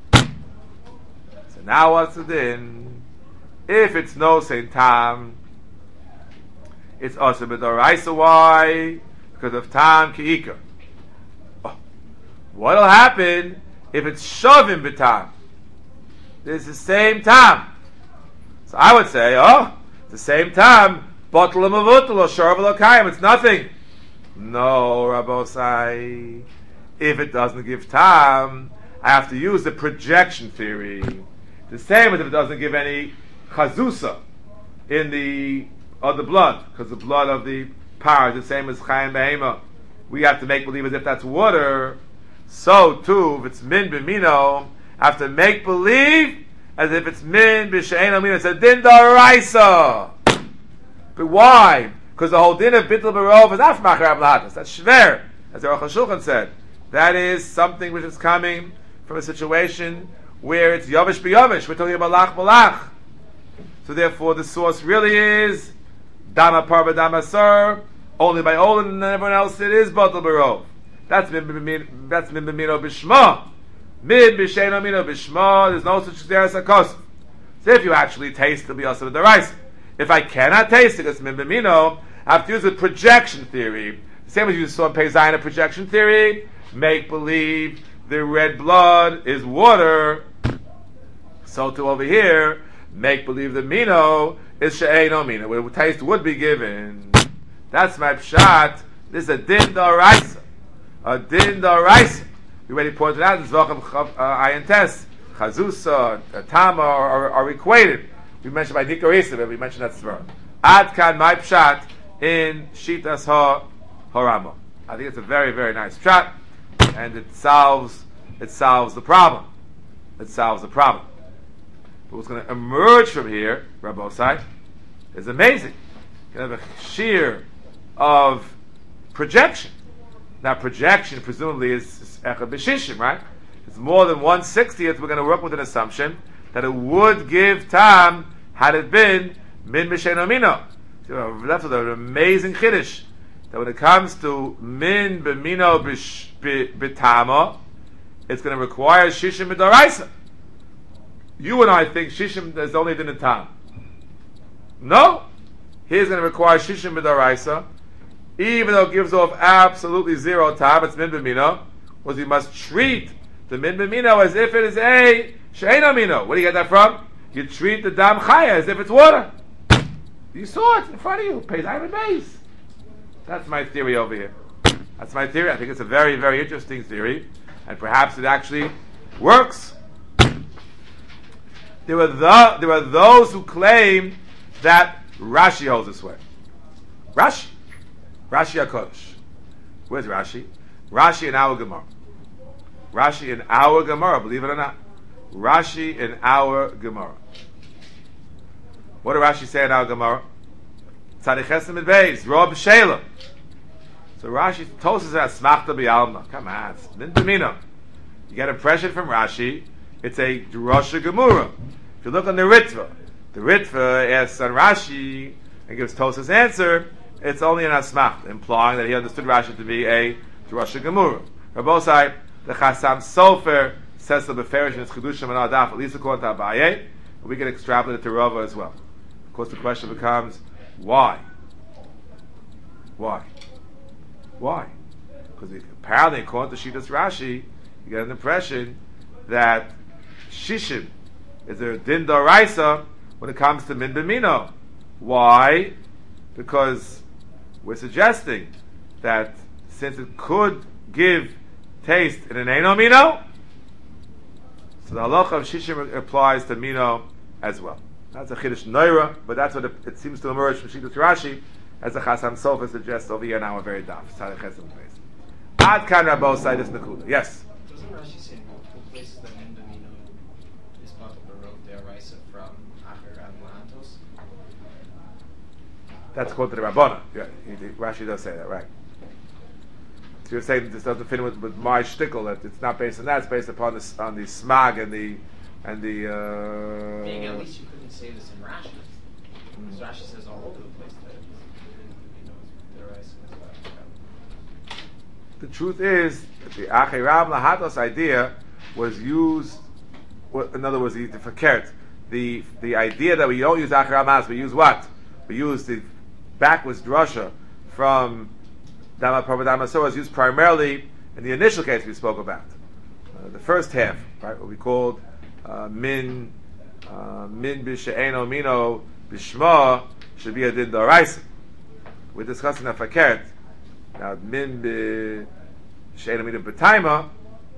So now what's the din? If it's no same time, it's also b'doraisa. Why? Because of tam ki'ikar. Oh. What'll happen if it's shovim b'tam? It's the same time. So I would say, oh, it's the same time. Batal l'mavutal or sharv l'kayim. It's nothing. No, Rabbosai. If it doesn't give time, I have to use the projection theory. The same as if it doesn't give any chazusa in the of the blood, because the blood of the par is the same as chayim behema. We have to make believe as if that's water. So too, if it's min b'mino, I have to make believe as if it's min b'she'eno mino. It's a din d'oraisa. But why? Because the whole din of bittul barov is af machar ablahatas. That's shver, as the Aruch HaShulchan said. That is something which is coming from a situation where it's yavish b'yavish. We're talking about lach b'lach. So therefore, the source really is dama parva dama sar. Only by olin and everyone else it is batal barov. That's min b'mino. That's min b'mino b'shma. Min b'she'eno mino b'shma. There's no such gzeres hakos. So if you actually taste, it'll be also the rice. If I cannot taste it, because min b'mino, I have to use a projection theory. The same as you saw in Pei Zayin, a projection theory. Make believe the red blood is water. So to over here, make believe the mino is she'eno mino, where taste would be given. That's my pshat. This is a din d'oraisa. A din d'oraisa. We already pointed out in Zvachim Ayin Tes, Chazusa, Tama are, are, are equated. We mentioned by Nikarisa, but we mentioned that svara. Ad kan my pshat in Shitas Ha Harama. I think it's a very, very nice pshat, and it solves it solves the problem. It solves the problem. But what's going to emerge from here, Rabbosai, is amazing. You have a sheer of projection. Now, projection presumably is echad b'shishim, right? It's more than one sixtieth. We're going to work with an assumption that it would give time had it been min b'she'eno mino. So that's an amazing chiddush. That when it comes to min b'mino b'tama, it's going to require shishim b'doraisa. You and I think shishim is only din tam. No, he's going to require shishim b'doraisa, even though it gives off absolutely zero tam. It's min b'mino, was he must treat the min b'mino as if it is a she'eno mino. Where do you get that from? You treat the dam chaya as if it's water. You saw it in front of you. Pei Zayin Amud Beis. That's my theory over here. That's my theory. I think it's a very, very interesting theory, and perhaps it actually works. There were the, there were those who claim that Rashi holds this way. Rashi, Rashi HaKodesh. Where's Rashi? Rashi in our Gemara. Rashi in our Gemara. Believe it or not, Rashi in our Gemara. What did Rashi say in our Gemara? Tzaddik Chesed Beis, Rob Sheila. So Rashi told us that Smachta B'Alma. Come on, it's min b'mino. You get impression from Rashi. It's a Drosha Gemura. If you look on the Ritva, the Ritva asks on Rashi and gives Tosas answer. It's only an Asmachta, implying that he understood Rashi to be a Drosha Gemura. Rabbosai, the Chasam Sofer says so beferish in its Chidushim and Adaf, at least according to Abaye, we can extrapolate it to Rava as well. Of course, the question becomes, why? Why? Why? Because apparently, according to Shitas Rashi, you get an impression that Shishim is a din d'oraisa when it comes to min b'mino. Why? Because we're suggesting that since it could give taste in an eno mino, so the halacha of Shishim applies to mino as well. That's a chiddush noira, but that's what it, it seems to emerge from Shitas Rashi, as the Chasam Sofer suggests over here now. A very daf. Ad kan Rabbo say this nekuda. Yes. Doesn't Rashi say in multiple places that min b'mino is part of the road d'oraisa from Acher Rab Lahatos? That's quoted to the Rabbana. Yeah, Rashi does say that, right? So you're saying this doesn't fit with, with my shtickle, that it's not based on that; it's based upon the on the smag and the and the. Uh, Being at least you couldn't say this in Rashi, because Rashi says all over the place that you know d'oraisa as well. The truth is that the Acher Rab Lahatos idea was used. Well, in other words, the the fakert, the the idea that we don't use Acher Rab Lahatos, we use what? We use the backwards drasha from Dama Prabhu Dama Surah is used primarily in the initial case we spoke about. Uh, the first half, right, what we called uh, min uh, min b'she'eno mino b'shma should be a din d'oraisa. We're discussing a fakert. Now min b'she'eno mino b'taima,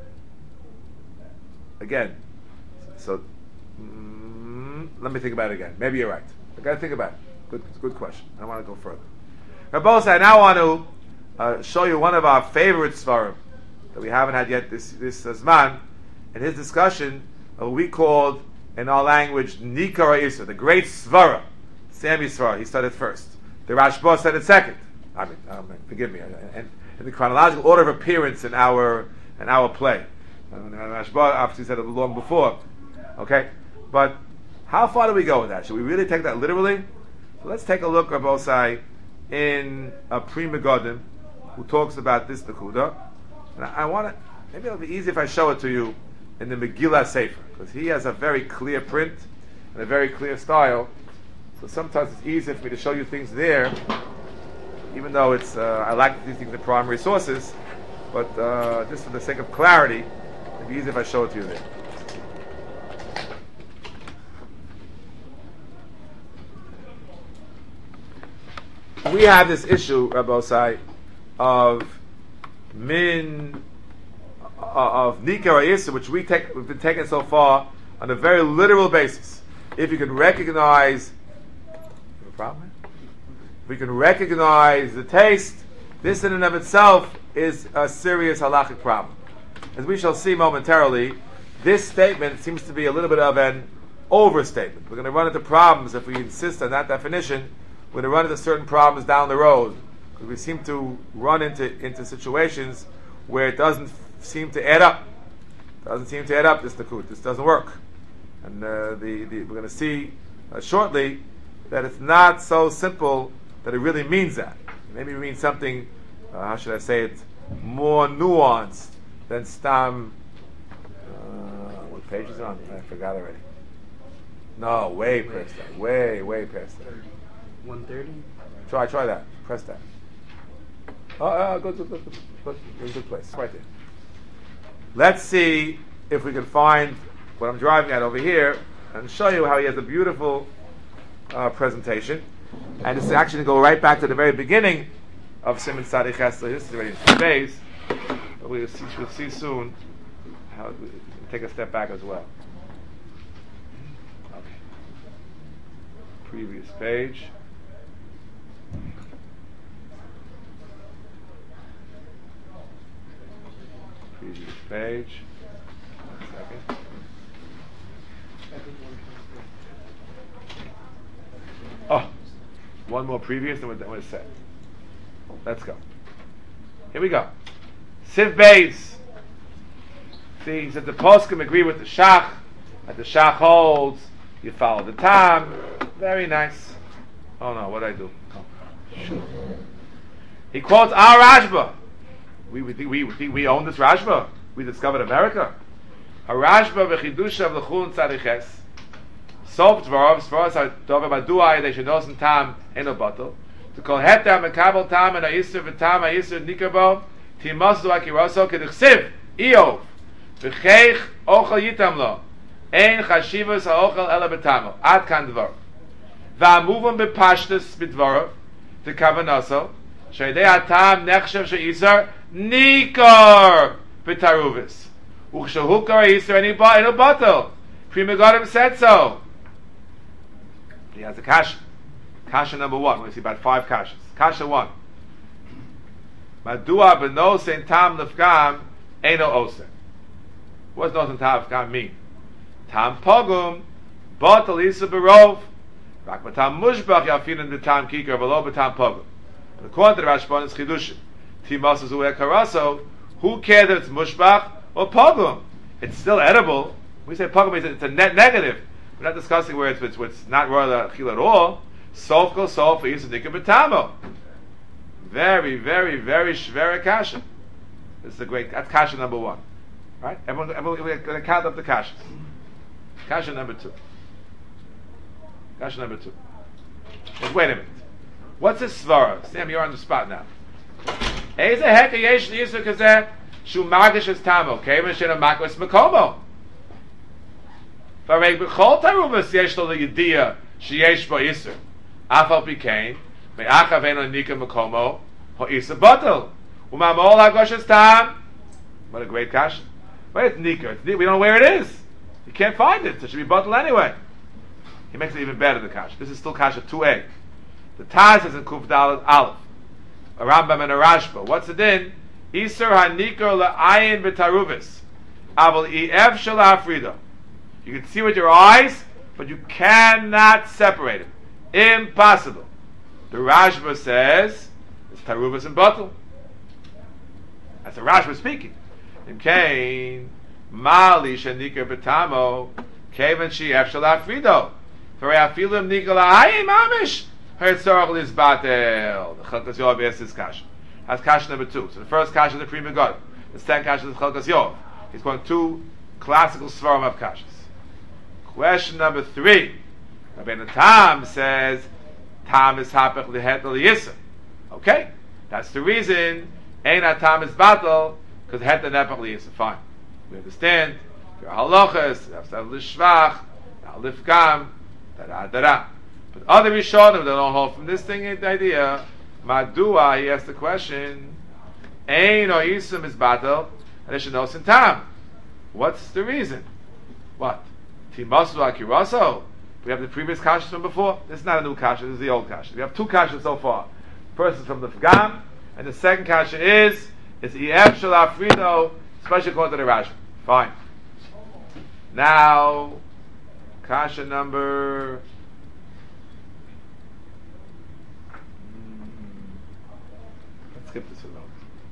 again, so mm, let me think about it again. Maybe you're right. I got to think about it. Good, good question. I want to go further. Rabbi, I now want to uh, show you one of our favorite svarim that we haven't had yet this this uh, Zman, in his discussion of what we called in our language Nikara Isa, the great svara, Sammy Svara. He started first. The Rashba said it second. I mean, I mean forgive me. And in the chronological order of appearance in our in our play, uh, Rashba obviously said it long before. Okay, but how far do we go with that? Should we really take that literally? So let's take a look, Rabbosai, in a Pri Megadim, who talks about this Nekuda. And I, I want to, maybe it'll be easy if I show it to you in the Megillah Sefer, because he has a very clear print and a very clear style. So sometimes it's easier for me to show you things there, even though it's uh, I like these things in primary sources, but uh, just for the sake of clarity, it'll be easy if I show it to you there. We have this issue, Rabbosai, of min uh, of Nika or Issa, which we take, we've been taking so far on a very literal basis. If you can recognize, you have a problem? If we can recognize the taste, this in and of itself is a serious halachic problem. As we shall see momentarily, this statement seems to be a little bit of an overstatement. We're going to run into problems if we insist on that definition. We're going to run into certain problems down the road, because we seem to run into, into situations where it doesn't f- seem to add up. It doesn't seem to add up, this Nakut. This doesn't work. And uh, the, the, we're going to see uh, shortly that it's not so simple that it really means that. Maybe it means something, uh, how should I say it, more nuanced than Stam. Uh, what page is it on? I forgot already. No, way past that. Way, way past that. one thirty? Try, try that. Press that. Oh, uh, go to good, good, good, good place. Right there. Let's see if we can find what I'm driving at over here and show you how he has a beautiful uh, presentation. And this is actually going to go right back to the very beginning of Simon Tzaddik Chesed. This is already in two days. But we'll see, we'll see soon how we take a step back as well. Okay. Previous page. Previous page. One second. Oh, one more previous, then we're set. Let's go. Here we go. Siv Beis. See, he said the poskim agree with the Shach, that the Shach holds, you follow the Tam. Very nice. Oh no, what did I do? Oh, shoot. He quotes our Rashba. We we think we, we think we own this Rashba. We discovered America. Harashba v'chidusha of l'chulin tzadiches. Sof dvarav, svaras ha-dova maduai, they should know some tam, eno batal. To call hetam mekabel tam and ha'isur v'tam ha'isur nikabo, timasu akiroso k'dichsiv, Iyov, v'cheich ochel yitam lo, ein chashivas ha'ochel ela betamo, ad kan dvar. V'amuvim b'pashtus b'dvarav, to kavanaso, she'edei hatam nechshav she'isar, nikor b'taruvis. Uchshahukar ha'isar eno batal. Pri Megadim said so. He has a kasha. Kasha number one. We see about five kashas. Kasha one. Madua b'nos en tam lefgam eno oser. What does nos en tam lefgam mean? Tam pogum batal isa berov. Rak b'tam mushbach yafin in tam kikar v'lo b'tam pogum. But according to the Rashban, it's chidushim. Timas is uwe karaso. Who cares if it's mushbach or pogum? It's still edible. We say pogum means it's a net negative. We're not discussing where it's, it's, it's not royal achil at all. Sof kol sof is nikah betamo. Very, very, very shvera kasha. This is a great. That's kasha number one, right? Everyone, everyone we're going to count up the kashas. Kasha number two. Kasha number two. But wait a minute. What's this svara? Sam, you're on the spot now. Eze heka yesh yisur kazeh shu magish es tamo. Kevin shena makos makomo. Vareg b'chol taruvas yesh lo l'yediyah sheyesh bo yisur. Afal pikein me'achav eno nika makomo ho isa batel. Umamol hagosh es tam. What a great kasha. But it's nika. It's nika. We don't know where it is. You can't find it. So it should be batel anyway. He makes it even better, the kasha. This is still kasha two A. The Taz is in Kuf Dalet Aleph. A Rambam and a Rashba. What's it in? Isur hanikor la'ayin b'taruvis. Aval i'ev shel ha'afrido. You can see with your eyes, but you cannot separate it. Impossible. The Rashba says it's taruvis and batel. That's the Rashba speaking. In Cain, mali shenikor b'tamo, kevan she'ev shel ha'afrido. For afilim nikor la'ayin mamish. Her tzorach is batel. The Chelkas Yov is his kasha. That's kasha number two. So the first kasha is the Pri Megadim. The second kasha is the Chelkas Yov. He's going two classical svarim of kashas. Question number three. Rabbeinu Tam says Tam is hapech lihet l'yisr. Okay, that's the reason. Ein Tam is batel because het nepech l'yisr. Fine, we understand. Your halachas, afsav l'shvach, l'ifkam, da da da da. But other Rishonim, they don't hold from this thing, the idea. Madua, he asked the question, Ein or Yisum is batel, and they should know some time. What's the reason? What? Timasu akiraso? We have the previous kashas from before. This is not a new kasha, this is the old kasha. We have two kashas so far. First is from the Fagam, and the second kasha is, it's Iev Shel Afrido, especially according to the Rashi. Fine. Now, kasha number... Skip this one.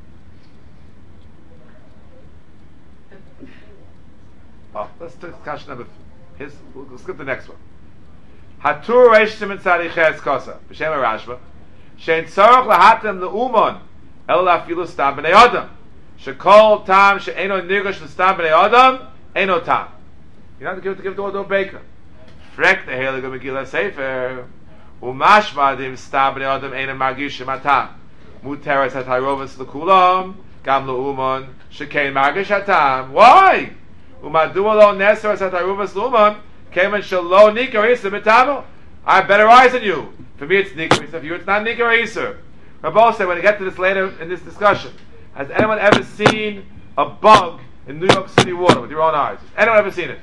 Oh, let's take kasha number. His, we'll, we'll skip the next one. Hatur reish simin tzadiches kosa b'shem Rashba shein tzarach lahatem leumon el lafilu stam b'nei adam shekol tam she'eno nirgosh l'stam b'nei adam eno tam. You don't have to give it to give it to Odo Baker. Frek the heilige Megillah Sefer umashma dim stam b'nei adam eno margishim atam. Muteres hatarovas lekulam gam leumon shekein margish hatam. Why? Umadualo neseres hatarovas leumon kemen shelo nikar iser betamo. I have better eyes than you. For me, it's nikar iser. For you, it's not nikar iser. Rabbi said when we get to this later in this discussion, has anyone ever seen a bug in New York City water with your own eyes? Has anyone ever seen it?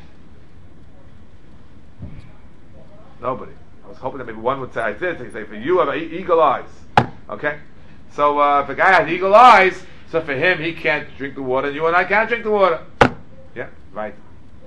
Nobody. I was hoping that maybe one would say I did. They say for you, I have eagle eyes. Okay. So uh, if a guy has eagle eyes, so for him he can't drink the water, and you and I can't drink the water. Yeah, right.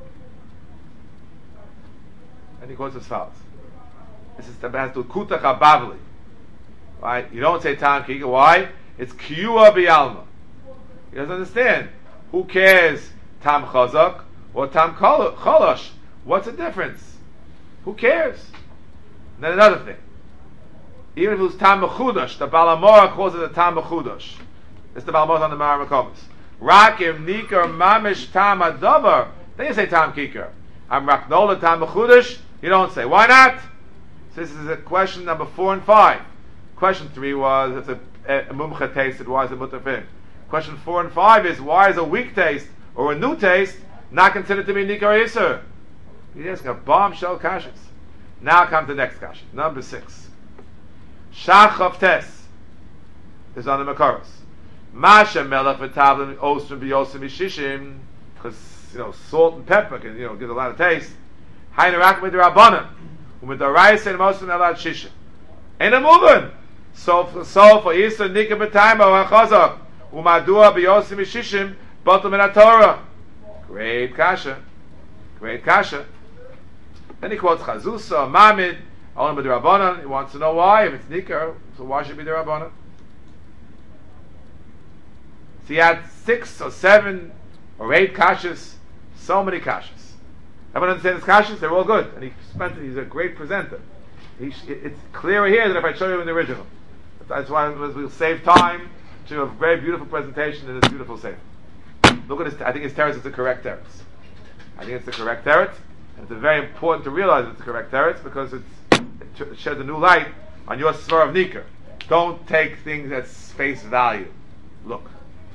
And he goes as follows. This is the has to kutach habavli. Right? You don't say tam kika. Why? It's kiyua bialma. He doesn't understand. Who cares tam chazak or tam cholosh? What's the difference? Who cares? And then another thing. Even if it was tam mechudash, the Balamora calls it a tam mechudash. It's the Balamora on the Mara Makomis. Rakim nikar mamish tam adavar Then you say Tam Kikar. I'm Raknola Tam Mechudash. You don't say. Why not? So this is a question number four and five. Question three was, it's a, a, a mumcha tasted, why is it mutter for him? Question four and five is, why is a weak taste or a new taste not considered to be Nikar Yisur? He's asking a bombshell kashas. Now comes the next kasha. Number six. Shach of Tes is on the Makaros. Masha melech v'tavlim osrim b'yosim b'shishim, because you know salt and pepper can you know give a lot of taste. Hainarak with the rabbanim, with the rice and osrim elad shishim. And a moving. So for so for Yisur nikar b'tayim or hachazak umadua b'yosim b'shishim batum in Torah. Great kasha, great kasha. Then he quotes Chazusa, Mamid, only with the rabbanim. He wants to know why. If it's nikar, so why should it be the rabbanim? So he had six or seven or eight kashas, so many kashas. Everyone understands his kashas? They're all good. And he spent it, he's a great presenter. He, it's clearer here than if I show you in the original. That's why we'll save time to have a very beautiful presentation in this beautiful sefer. Look at this, I think his teretz is the correct teretz. I think it's the correct teretz. And it's very important to realize it's the correct teretz because it's, it sheds a new light on your svar of nikar. Don't take things at face value. Look.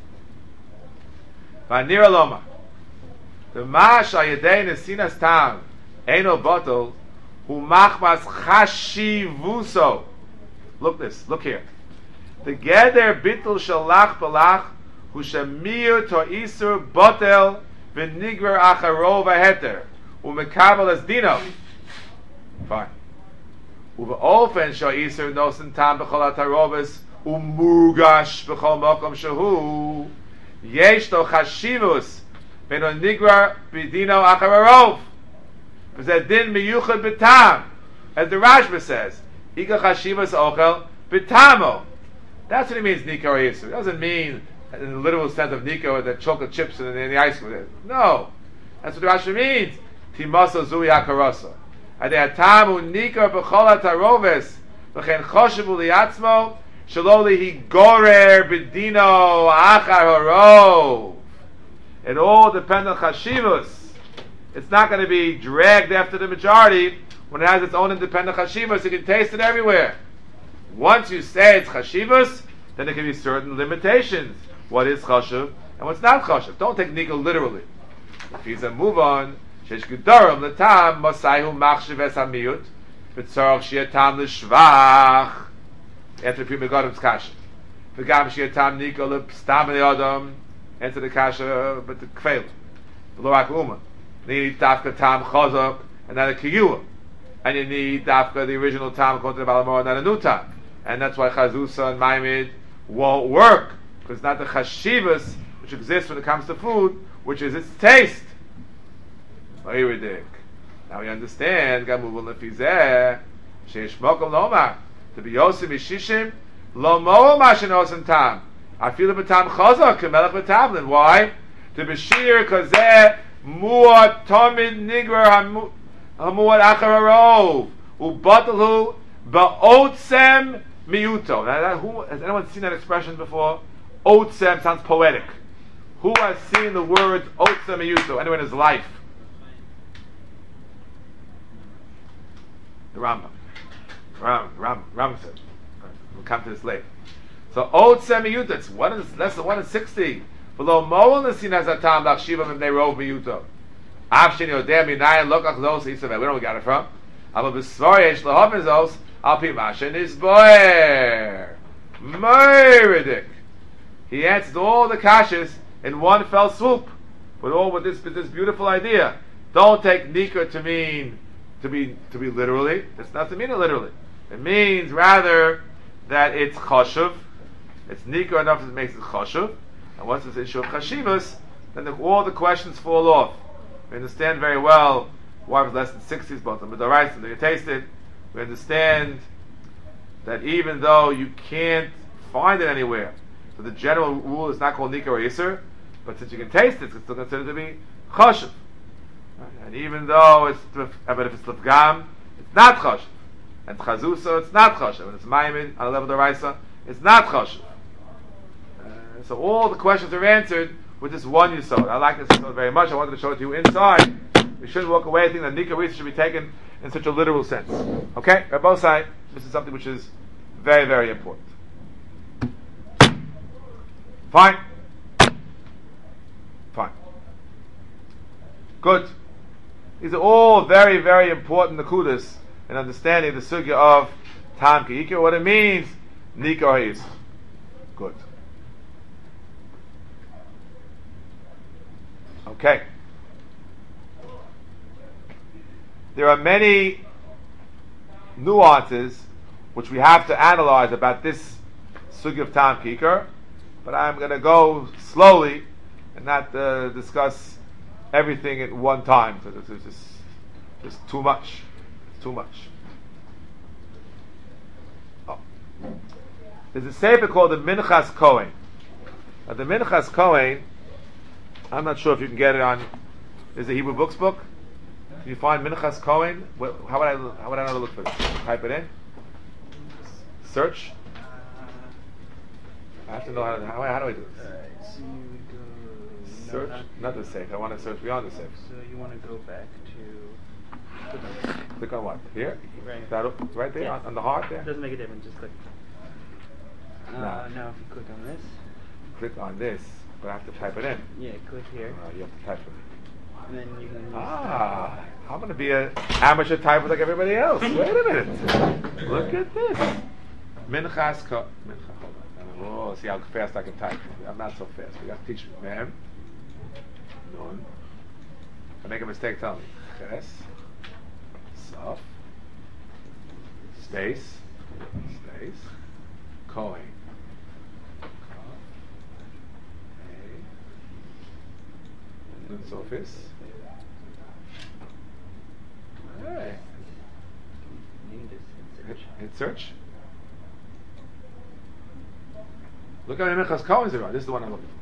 Vanira Loma. The Mash Ayadei Nesinas Tam Eino Bottle Hu Machmas Chashivuso. Look this, look here. The Geder Bittul Shalach Balach Hu Shamir To Isur Botel V'Nigver Acharov Heter Hu Mekabel as Dino. Fine. Uva Ofen Shal Isur Nosen Tam B'Chol HaTaroves Umugash B'Chol Mokom Shehu Yesh to chashivus beno nigrar b'dino achararov. V'zeh din miyuchad b'tam, as the Rashba says, ika chashivus ochel b'tamo. That's what it means, nikar yisur. It doesn't mean in the literal sense of nikar the chocolate chips and the, the ice cream. No, that's what the Rashba means. Timoso zui hakarosa. Adei hatamu nikar b'chol hataroves v'chen choshevu liatzmo. Shaloli he gorer b'dino achar harov. It all depends on chashivus. It's not going to be dragged after the majority when it has its own independent chashivus. You can taste it everywhere. Once you say it's chashivus, then there can be certain limitations. What is chashiv and what's not chashiv. Don't take nikah literally. If he's a move on, shesh gedarim l'tam masayhu machshiv es hamiyut v'tzorach shiatam l'shvach. After the Megadim's kasha, the Gam Shiatam Nikol Stam the Adam, enter the kasha, but the Kveil, the Lorak Uma. You need Dafka Tam Chazak and not a Kiyua, and you need Dafka the original Tam according to the Balamor and not a new Tam, and that's why Chazusa and Maimid won't work because it's not the Chashivas which exists when it comes to food, which is its taste. Now we understand Gamuvul Lefizeh Sheish Mokom Lomar. To be Yosef Mishishim, Lo Moa Mashinosim Tam. I feel it Batam Chazak, Kemelech Batavlin. Why? To be Shir Kazeh Muat Tomid Nigrer Hamuat Achararov Ubatalhu Ba'otsem Miuto. Now, that, who, has anyone seen that expression before? Otsem sounds poetic. Who has seen the words Otsem Miuto? Anyone in his life? The Rambam. Ram, Ram, Ram said. We'll come to this later. So, Od Semiyuta, it's one in, less than one in sixty. Below Moel Nesin has a time like Shiva and they rove Miyuto. Avshin Yodem Minayan Lokach Zos, he said, where do we get it from? Aber Besvoriyesh Lahovizos, Alpi Mashin is Boer. Meridik. He answered all the kashas in one fell swoop. With all with this, with this beautiful idea. Don't take Nikar to mean to be to be literally. It's not to mean it literally. It means rather that it's chashuv. It's nikar enough that it makes it chashuv. And once it's issue of chashivas, then the, all the questions fall off. We understand very well why it's less than sixties, both of them, but the rice and they taste it. We understand that even though you can't find it anywhere, so the general rule is not called nikar or yisur, but since you can taste it, it's still considered to be chashuv. And even though it's, but if it's lefgam, it's not chashuv. And chazusa, it's not chashuv. And it's maimin on the level of the raisa, it's not chashuv. Uh, so all the questions are answered with this one Yisod. I like this Yisod very much. I wanted to show it to you inside. We shouldn't walk away thinking that Nika Risa should be taken in such a literal sense. Okay? On both sides, this is something which is very, very important. Fine. Fine. Good. These are all very, very important nakudas in understanding the sugya of Tam K'ikir, what it means, Nika Risa. Good. Okay. There are many nuances which we have to analyze about this sugya of Tam K'ikar, but I'm going to go slowly and not uh, discuss everything at one time. So this is just, just too much. It's too much. Oh. There's a sefer called the Minchas Kohen. Now the Minchas Kohen, I'm not sure if you can get it on. There's a Hebrew Books book. Can you find Minchas Kohen? Well, how would I how would I know to look for this? Type it in. Search. I have to know how to, how, how do I do this? Alright, so you would go Search, no, not the safe. I want to search beyond the safe. So you want to go back to Click on what? Here? right. That right there Yeah. on, on the heart It there. doesn't make a difference. Just click. Uh, No. Now if you click on this, Click on this, but I have to type it in. yeah, click here, Uh, you have to type it. and then you can. use Ah, I'm going to be an amateur typer like everybody else. Wait a minute. Look at this. Minchas Kohen. Minchas, hold on. Oh, see how fast I can type. I'm not so fast. You got to teach me. Mem. Nun. If I make a mistake, tell me. Ches. Saf. Space. Space. Kohen. Nun Sofis. Hey. name this and Hit, search. hit search. Look at my Minchas Kohen zero. This is the one I'm looking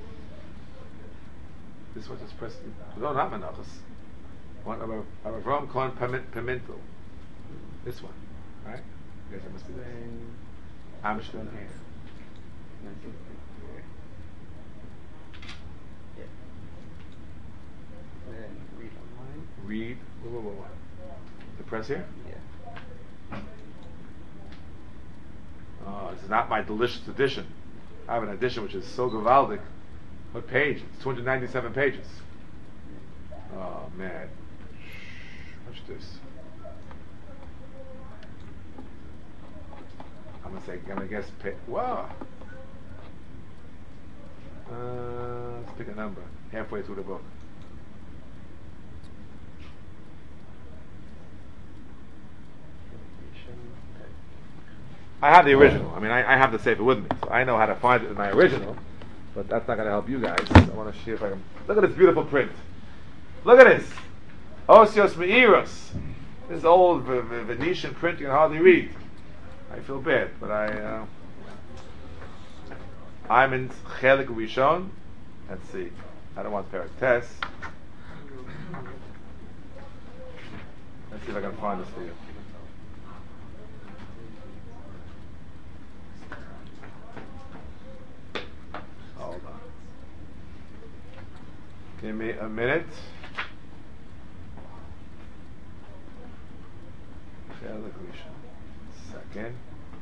for. This one is pressed. No, not Menachos. One of Avram Kohen Pimentel. This one, right? I guess it must be this. Then I'm this sure. one here. And I think here. Yeah. Then read online. Read. Whoa, whoa, whoa, whoa. The press here. Yeah. Oh, this is not my delicious edition. I have an edition which is so gewaldic. What page? It's two hundred ninety-seven pages. Oh man. Watch this. I'm gonna say, I'm gonna guess. Pa- wow. Uh, let's pick a number. Halfway through the book. I have the original. I mean, I, I have the Sefer with me, so I know how to find it in my original. But that's not going to help you guys. I want to see if I can. Look at this beautiful print. Look at this. Osios Meiros. This old v- v- Venetian print you can hardly read. I feel bad, but I. Uh, I'm in Chelik Rishon. Let's see. I don't want Perek Tes. Let's see if I can find this for you. Hold on. Give me a minute. Second.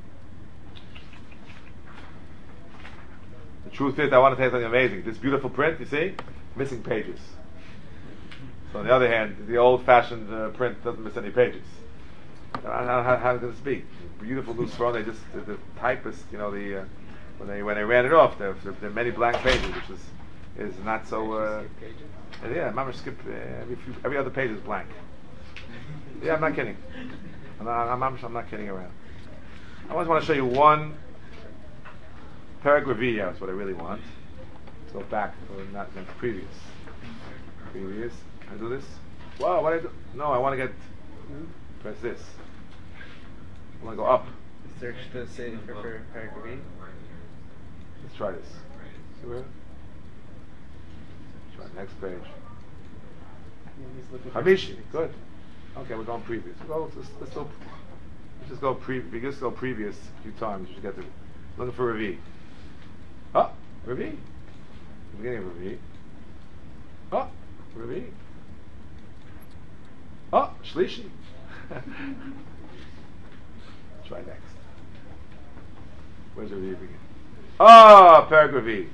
The truth is, I want to tell you something amazing. This beautiful print, you see, missing pages. So on the other hand, the old-fashioned uh, print doesn't miss any pages. I don't know how, how does it speak? Beautiful loose phone. They just the, the typist, you know, the uh, when they when they ran it off, there, there, there are many blank pages, which is is not so. Uh, yeah, Mama skip uh, every few, every other page is blank. Yeah, I'm not kidding. I'm not, I'm, I'm, I'm not kidding around. I always want to show you one paragraph video. That's what I really want. Let's go back or not not previous. Previous. I do this. Wow, what do I do? No, I want to get. Press this. I want to go up. Search the city for, for paragraph E. Let's try this. See where? Try next page. Hamishi, good. Okay, we're going previous. Well, let's, let's go. Let's just go pre. We just go previous a few times. You should get the looking for Ravi. Oh, Ravi. Beginning of Revi. Oh, Revi. Oh, Shlishi. Try next. Where's the Revi begin? Oh, Perek Revi.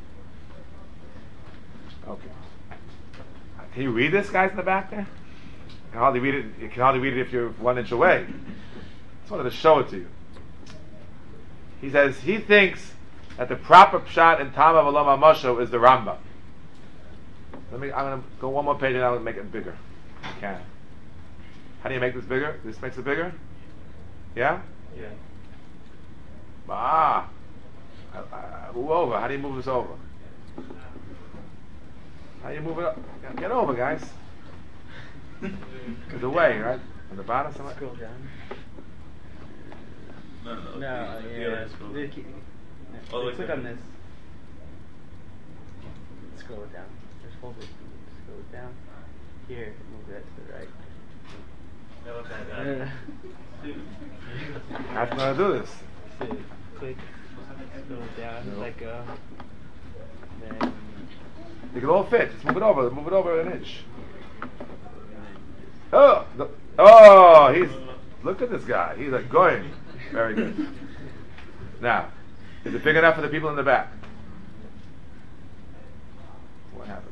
Okay. Can you read this, guys, in the back there? You can hardly read it. You can hardly read it if you're one inch away. I just wanted to show it to you. He says he thinks that the proper pshat in Tama V'lo Mamasho is the Rambam. Let me. I'm going to go one more page and I'll make it bigger. I can. How do you make this bigger? This makes it bigger. Yeah. Yeah. Ah. I, I, move over. How do you move this over? How do you move it up? Get over, guys. There's a way, right? On the bottom, somewhere. Scroll down. No, no, No, the, uh, the yeah. other scroll. The key- All the way click down. on this. Scroll it down. Just hold it. Scroll it down. Here, move that to the right. No, okay, I got No, it. no, no. How am I going to do this? So, click. Scroll down. No. Like uh. Then. They can all fit. Just move it over. Move it over an inch. And then just Oh, the, oh, he's. Look at this guy. He's like going. Very good. Now, is it big enough for the people in the back? What happened?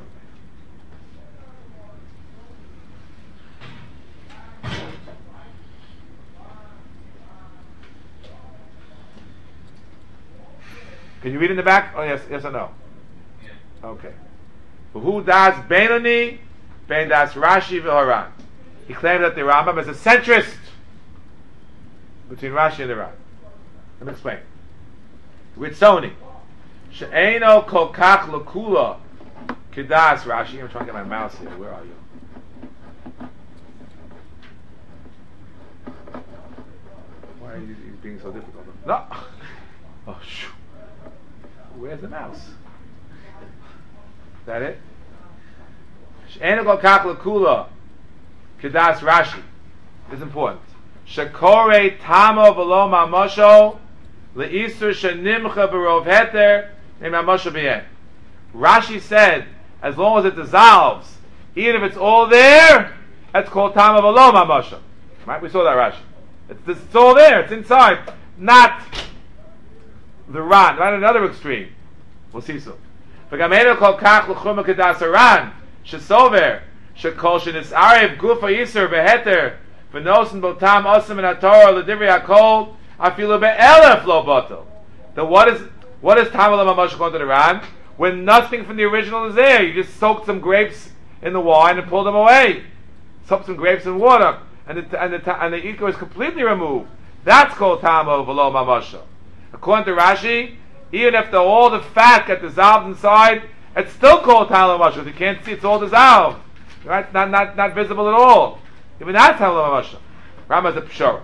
Can you read in the back? Oh yes, yes or no? Yeah. Okay. Who das Benoni, Ben das Rashi v'Haran. He claimed that the Rambam is a centrist between Rashi and the Ran. Let me explain. Ritzoni. She'eno kol kach l'kula kedas Rashi. I'm trying to get my mouse here. Where are you? Why are you, you being so difficult? No. Oh, shoo. Where's the mouse? Is that it? She'eno kol kach l'kula kedas Rashi. This is important. Shekore tamo v'lo mamasho le'isur shenimcha b'rov heter ne'mamasho b'yen. Rashi said, as long as it dissolves, even if it's all there, that's called tamo v'lo mamasho. Right? We saw that Rashi. It's, it's all there. It's inside, not the ran. Right? Another extreme. We'll see soon. V'gameinu kol kach l'chuma kedas haran shesover shekol shenis'arev gufa yisur b'heter. V'nosin botam osam and atorah l'divrei hakol afilu be'elef lo botel. Then what is what is tamal mamash going to the Ran? When nothing from the original is there, you just soaked some grapes in the wine and pulled them away. Soaked some grapes in water, and the and the and the ikar is completely removed. That's called tamal v'lo mamasha. According to Rashi, even if the, all the fat got dissolved inside, it's still called tamal mamasha. You can't see; it's all dissolved. Right? Not not not visible at all. Even that's how Mamasha. Rama is a pshara.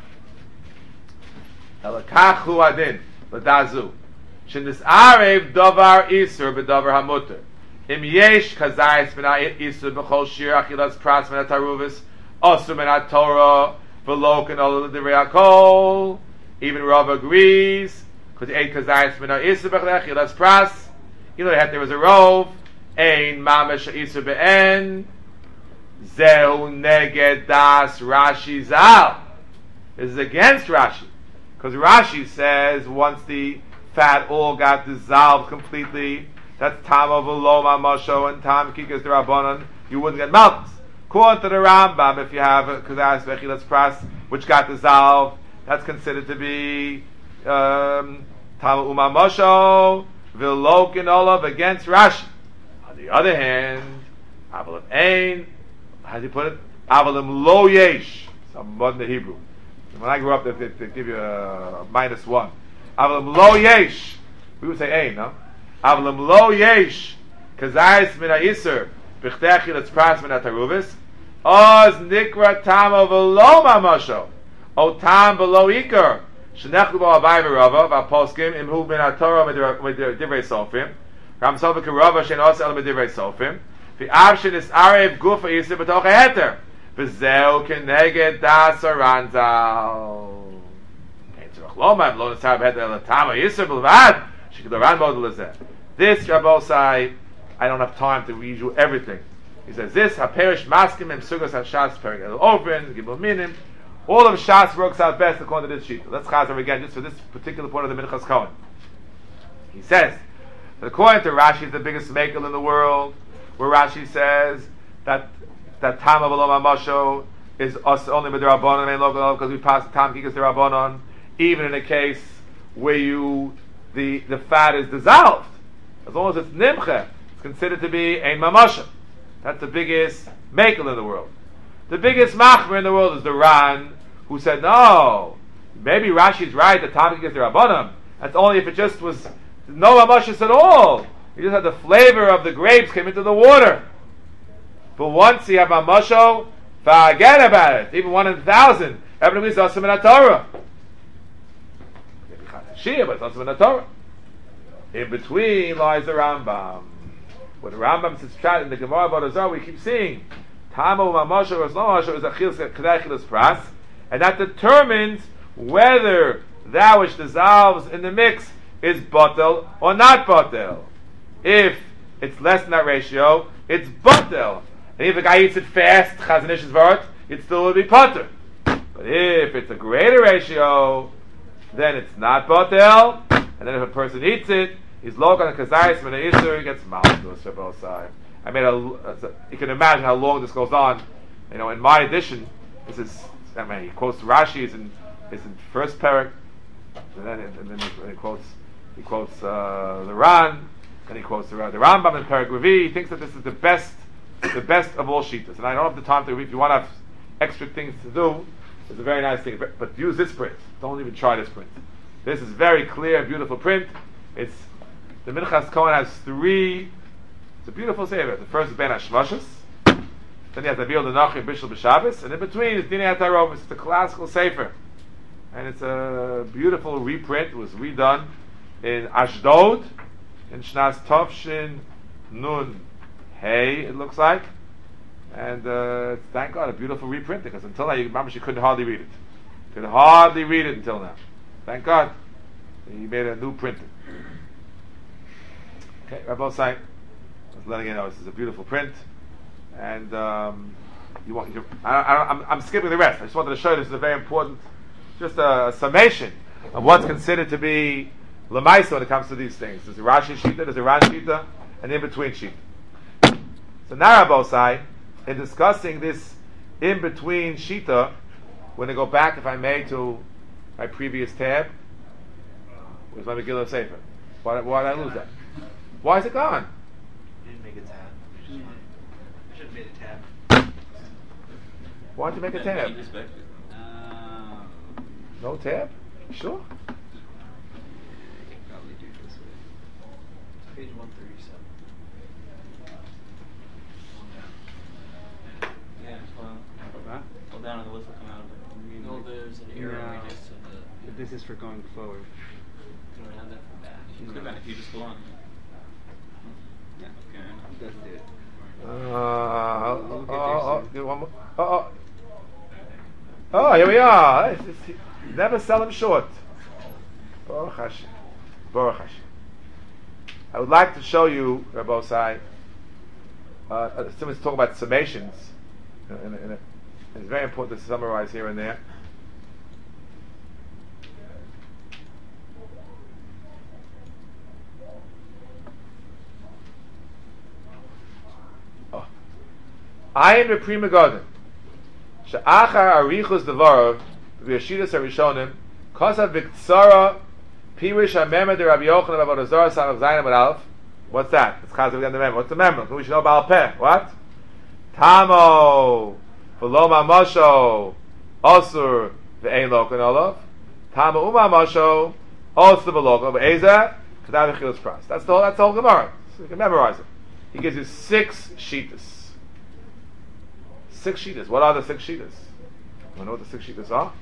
Elakachu adin l'dazu. Shendis arev davar isur b'davar hamuter. Im yesh kazayis b'na isur b'chol shir achilas pras b'na taruvis osur b'na Torah v'lo k'nol l'divrei hakol. Even Rav agrees because he ate kazayis b'na isur b'chol achilas pras. You know there was a rove. Ein mamash isur b'en. Zehu neged das Rashi zal. This is against Rashi, because Rashi says once the fat all got dissolved completely, that's tama v'lo mamasho and tam kikas d'rabanan, you wouldn't get mountains. According to the Rambam, if you have a kazas vechilas pras which got dissolved, that's considered to be um, tama umamasho v'lo olav against Rashi. On the other hand, avalim ein. How do you put it? Avalim lo yesh. Some mud in the Hebrew. When I grew up, they, they, they give you a, a minus one. Avalim lo yesh. We would say ein, no? Avalim lo yesh. Kazayis min ha'isur. B'chtechi let's pras min ha'taruvis. Oz nikra tamo v'lo mamasho. O tam v'lo ikar. Shenechlu bo havai v'rava. V'aposkim imhu min ha'torah medivrei sofrim. Ram sofik rava shen os el medivrei sofrim. The option is arev gufa yisur b'toch heter. V'zeu keneged das aranzal. Ein tzorach lomar v'lo nesar b'heter el tama yisur b'lvad. Shekid aran model is that. This Rabbosai, I don't have time to read you everything. He says this Haperish Maskim Em Sugas Hashas Perik El Oven Gibel Minim. All of Shas works out best according to this sheet. Let's chazer again just for this particular point of the Minchas Kohen. He says that according to Rashi, is the biggest makel in the world, where Rashi says that that Tam of Alom Amasho is us only with the Rabbanon and local because we pass the Tam Kikas the Rabbanon, even in a case where you the the fat is dissolved, as long as it's nimche, it's considered to be ein mamasha. That's the biggest makel in the world. The biggest machmer in the world is the Ran, who said no, maybe Rashi's right. The Tam Kikas the Rabbanon. That's only if it just was no mamashas at all. You just had the flavor of the grapes came into the water. But once you have mamasho, forget about it. Even one in a thousand. Everybody is awesome in the Torah. Maybe Shia, but it's awesome in the Torah. In between lies the Rambam. When the Rambam sits chat in the Gemara about Azar, we keep seeing Tamo mamasho or no mamasho is a chilus pras, and that determines whether that which dissolves in the mix is batel or not batel. If it's less than that ratio, it's batel. And if the guy eats it fast, Chazanish's vart, it still will be pater. But if it's a greater ratio, then it's not batel. And then if a person eats it, he's local and kazayis when it he gets malchus for both sides. I made a, a. You can imagine how long this goes on. You know, in my edition, this is. I mean, he quotes Rashi is in is in first parak, and then and then he quotes he quotes uh, the Ran, and he quotes the, the Rambam in parak Revi. He thinks that this is the best. The best of all shitas, and I don't have the time to read. If you want to have extra things to do, it's a very nice thing. But, but use this print. Don't even try this print. This is very clear and beautiful print. It's the Minchas Kohen has three. It's a beautiful sefer. The first is Ben Hashmashas. Then you have the Avil the Nachri Bishul B'Shabbos, and in between is Dinei HaTarovis. It's the classical sefer, and it's a beautiful reprint. It was redone in Ashdod in Shnas Tovshin Nun. Hey, it looks like, and uh, thank God, a beautiful reprint. Because until now, you, remember, she couldn't hardly read it. Could hardly read it until now. Thank God, he made a new printing. Okay, Rabbi Sai, just letting you know, this is a beautiful print, and um, you want. You, I, I, I'm, I'm skipping the rest. I just wanted to show you this is a very important, just a, a summation of what's considered to be lemaisa when it comes to these things. There's a Rashi shita, there's a Ran shita, and in between shita. So Narabosai, in discussing this in-between Shita, when I go back, if I may, to my previous tab, where's my Megillah Sefer? Why, why did I lose that? Why is it gone? You didn't make a tab. You should have made a tab. Why did you make a tab? Um, No tab? Sure? I can probably do this way. Page one thirty-seven. Yeah, well, Huh? hold down on the list will come out of it. No, there's an arrow No. right next to the. But this is for going forward. You don't have that for back. You can click on it if you just go on. Yeah. Okay. It does do it. Uh, We'll oh, get oh, there oh, soon. do one more. Oh, oh. Oh, here we are. It's, it's, never sell him short. Baruch Hashem. Baruch Hashem. I would like to show you, Rabbi Sai, uh, someone's talking about summations. In, in, in a, it's very important to summarize here and there. Oh. Ayin Reprima Garden. She'achar arichus devarov v'yashidas harishonim kosav v'ktsara pirush ha-memah de Rabbi Yochanan Avodah Zarah Samav Zayin Amud Aleph. What's that? It's chazav again the memah. What's the memah? We should know Baal Peh. What? Tamo v'lo mamasho osur v'ein lokan olav. Tamo umamasho osur v'lokan v'ezeh k'dav v'chilas pras. That's the whole. That's the whole Gemara. So you can memorize it. He gives you six shitas. Six shitas. What are the six shitas? You know what the six shitas are?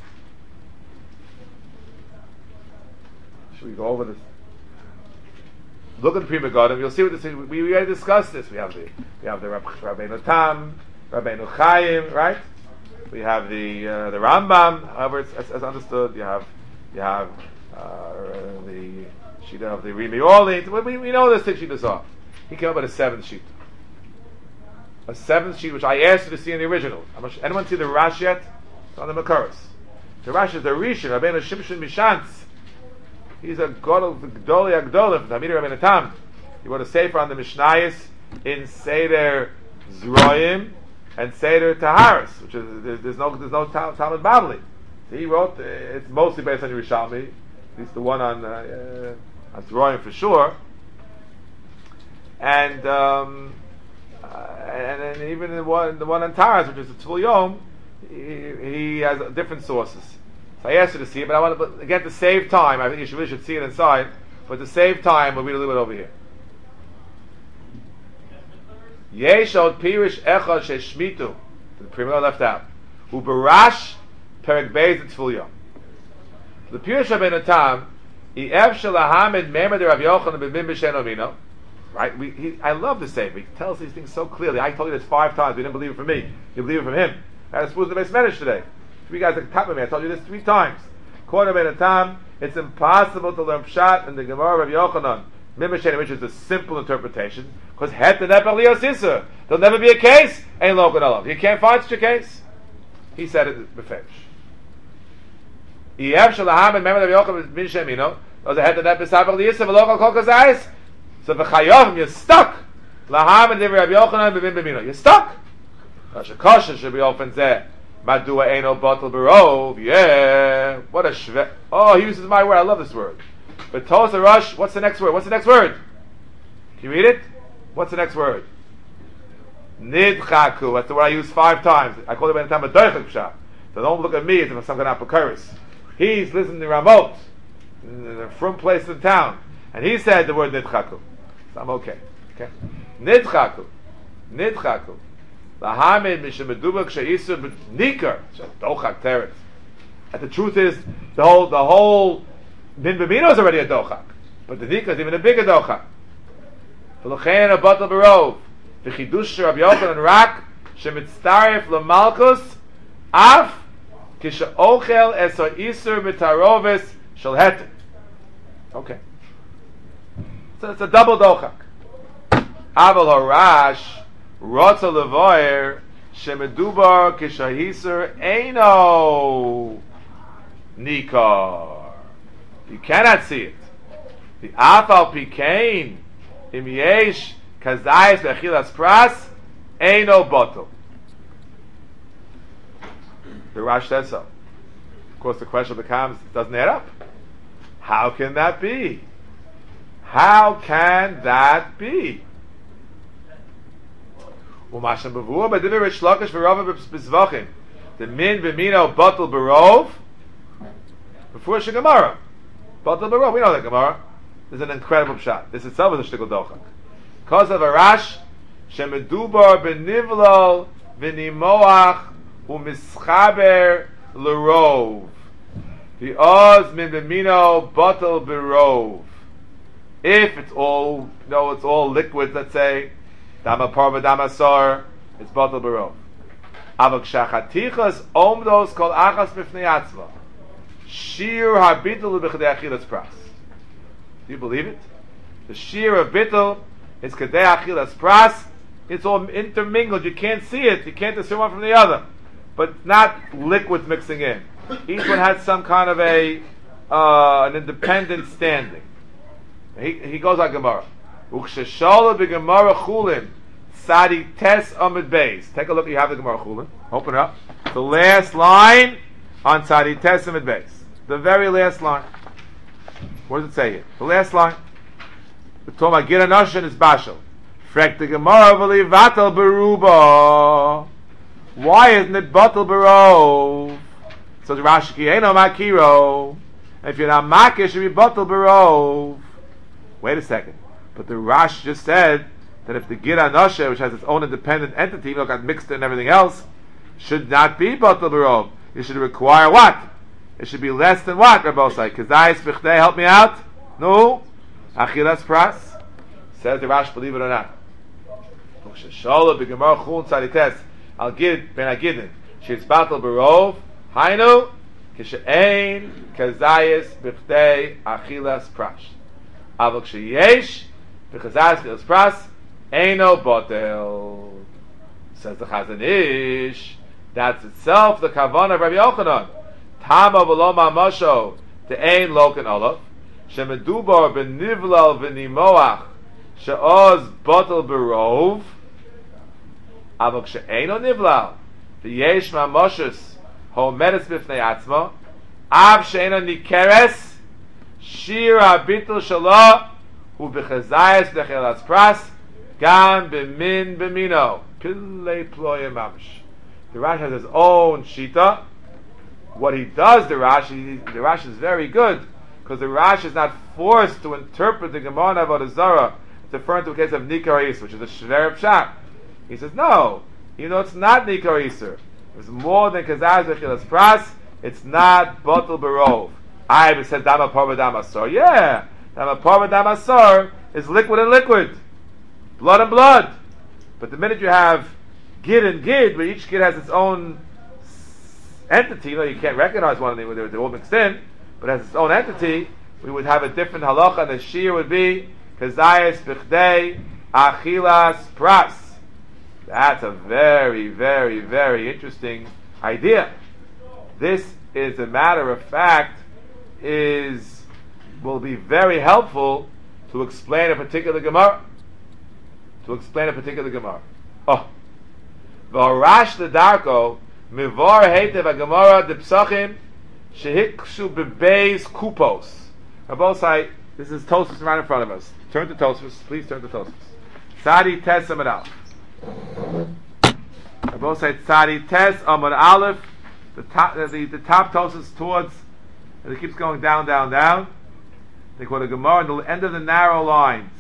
Should we go over this? Look at the Pri Megadim. You'll see what this is. We, we already discussed this. We have the we have the Rab, Rabbeinu Tam, Rabbeinu Chaim, right? We have the uh, the Rambam. However, it's, it's, it's understood. You have you have uh, the Shita of the Rimi Orleans. We, we, we know the six Shitas are. He came up with a seventh sheet. A seventh sheet, which I asked you to see in the original. Anyone see the Rash yet? It's on the Makaros. The Rash is the Rishon, Rabbeinu Shimshon Mishantz. He's a Gadol, Gdoli Agdolim, from Talmidei Rabbeinu Tam. He wrote a sefer on the Mishnayos in Seder Zroim and Seder Taharis, which is there's, there's no there's no Tal- Talmud Bavli. He wrote uh, it's mostly based on Yerushalmi, at least the one on uh, uh, on Zroim for sure, and um, uh, and, and even the one the one on Taharis, which is the Tzvul Yom, he, he has different sources. So I asked you to see it, but I want to, but again, to save time, I think you should, really should see it inside. But to save time, we'll read a little bit over here. Yeshod Pirish Echad Sheshmitu. The premier left out. Ubarash Perek Beis Tzvul Yom. The Pirish Rabbeinu Tam, Iev Shalahamid Memed Rav Yochanan B'Mim B'Shen Omino. Right? We, he, I love the Sefer. He tells these things so clearly. I told you this five times. You didn't believe it from me. You believe it from him. I was supposed to be Medrash today. Three guys at the top of me. I told you this three times. Quarter Rabbeinu Tam. It's impossible to learn Pshat in the Gemara of Yochanan, Mimasheni, which is a simple interpretation, because het and epel liosisa. There'll never be a case. Ain't local olav. You can't find such a case. He said it befesh. Yev shalaham and Mimasheni of Yochanan min shemino. There's a het and epel sabach liosisa v'local kol kazayis. So v'chayovim, you're stuck. Laham and Rabbi Yochanan b'min b'mino. You're stuck. Kasha kasha should be often zeh. Madua Eino Batal Barov. Yeah. What a shve. Oh, he uses my word. I love this word. But Tosa Rush, what's the next word? What's the next word? Can you read it? What's the next word? Nidchaku. That's the word I use five times. I call it by the time a doichak pshat. So don't look at me as if I'm some kind of apocaris. He's listening to Ramot in a from place in town. And he said the word Nidchaku. So I'm okay. Okay? Nidchaku. Nidchaku. And the truth is, the whole the whole bin b'mino is already a dochak, but the nikah is even a bigger dochak. V'lochein a batal barov v'chidush Rabbi Yochanan rak shemitztaref lemalchus af kishaochel es ha'isur b'taroves shel heter. Okay, so it's a double dochak. Aval harash. Rotza levoyer shemedubar kishahiser eino nikar. You cannot see it. The afal pikein im yesh kazayis bechilas pras eino bottle. The Rash says so. Of course, the question becomes: doesn't add up? How can that be? How can that be? The min b'mino batal barov before Gemara. Batal barov. We know that Gemara. This is an incredible pshat. This itself is a shtickle dochak. Because of a rash, shemedubar benivlol v'nimoach u'mischaber l'rov. The oz min b'mino batal barov. If it's all, you know, it's all liquid, let's say. Dama parva dama sar, it's batal barov. Avak shachatichas omdos kol achas b'fnei atzva. Shir habitul b'chadei achilas pras. Do you believe it? The shir of bitul is kadei achilas pras. It's all intermingled. You can't see it. You can't discern one from the other. But not liquids mixing in. Each one has some kind of a uh, an independent standing. He, he goes on Gemara. Uksheshala b'Gemara Chulin Sadi Tes Amid Beis. Take a look. You have the Gemara Chulin. Open it up. The last line on Sadi Tes Amid Beis. The very last line. What does it say here? The last line. The Toma Gira Noshin is Bashal. Frek the Gemara v'li Vatal Beruba. Why isn't it Batal Berov? So the Rashi Ki Eino Makiro. If you're not Makir, it should be Batal Berov. Wait a second. But the Rash just said that if the Gira Noshe, which has its own independent entity, even though it got mixed and everything else, should not be Batal Barov. It should require what? It should be less than what, Rabbosai? Kazayis Bichdei, help me out? No? Achilas Pras? Says the Rash, believe it or not. I'll give Ben Agidin. She's Batal Barov. Hainu, Kishain, Kazayis Bichdei, Achilas Pras. Avok sheyesh v'chazar Achilas Pras eino botel. Says the Chazon Ish, that's itself the kavanah of Rabbi Yochanan. Tama v'lo mamasho te'ein loken olav shemedubar b'nivlal v'nimoach she'oz botel berov avok she'eino nivlal v'yesh mamoshus ho'omedes b'fnei atzmo av she'eino nikeres shir ha'bitul shelo hu b'chazayas d'Achilas Pras gam b'min b'mino pillei ployim mamish. The Rashi has his own shita. What he does, the Rashi, the Rashi is very good because the Rashi is not forced to interpret the Gemara of Avodah Zarah. It's referring to a case of Nikar Yisr, which is a Shver Pshat. He says, no, you know it's not Nikar Yisr. It's more than Kazaz Achilas Pras. It's not Botel Berov. I said Dama Parva Dama Asor. Yeah, Dama Parva Dama Asor is liquid and liquid, blood and blood. But the minute you have Gid and Gid, where each Gid has its own entity, you know, you can't recognize one of them, they're all mixed in, but has its own entity, we would have a different halacha, and the shir would be Kazayas Bichdei Achilas Pras. That's a very, very, very interesting idea. This is, a matter of fact, is will be very helpful to explain a particular Gemara. To explain a particular Gemara. Oh. V'arash l'darko mivar heitev ha-Gemara de Psachim shehikshu bebeis kupos. Rabosai, this is Tosfos right in front of us. Turn to Tosfos. Please turn to Tosfos. Tzadi Tes Amud Aleph. Rabosai Tzadi Tes Amud Aleph. The top, the, the, the top Tosfos towards, and it keeps going down, down, down. They call the Gemara at the end of the narrow lines.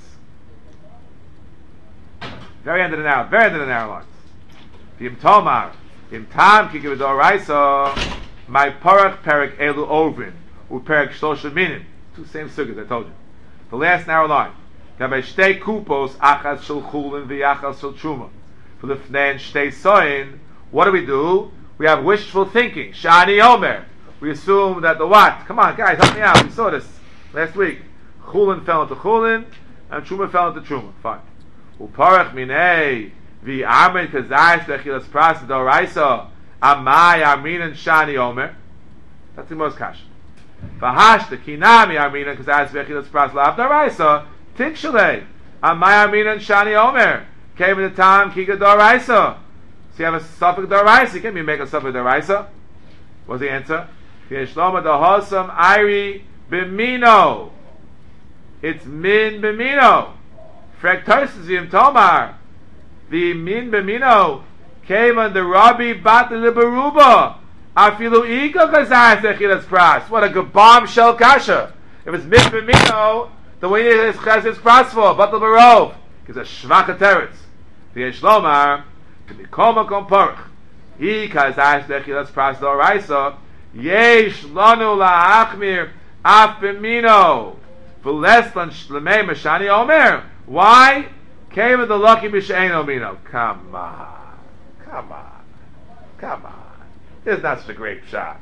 Very end of the narrow, very end of the narrow lines. V'im tomar, v'im tam ki kivadoraisa, my parach perik elu ovin, u perik shlosha minim. Two same sugas, I told you. The last narrow line. Gabei shtei kupos, achas shel chulin v'yachas shel truma. V'lifnein shtei soin, what do we do? We have wishful thinking. Shani omer. We assume that the what? Come on, guys, help me out. We saw this last week. Chulin fell into chulin, and truma fell into truma. Fine. Uparach minei v'amen kazayis lechilas pras d'oraisa amai arminan shani omer. That's the most kash. V'hashta kinami arminan kazayis lechilas pras lav d'oraisa tikshalei amai arminan shani omer came in the time kika d'oraisa. So you have a suffix d'oraisa. Can you make a suffix d'oraisa? What's the answer? V'yeshloma d'hosam iri b'mino. It's min b'mino. Frektosis Tomar, the min b'mino came under Rabbi Bat Libaruba. Afilu ika kazayas echilas pras. What a good bombshell kasha! If it's min b'mino, the way it is chazis pras for Bat Libarov is a shvacha teretz. V'yesh lomar k'mikoma komporch. He kazayas echilas pras d'oraisa. Yesh lanu la'achmir af b'mino. V'les lan shlemei mashani omer. Why? Came in the lucky Mishain Omino. Come on. Come on. Come on. This is not such a great shot.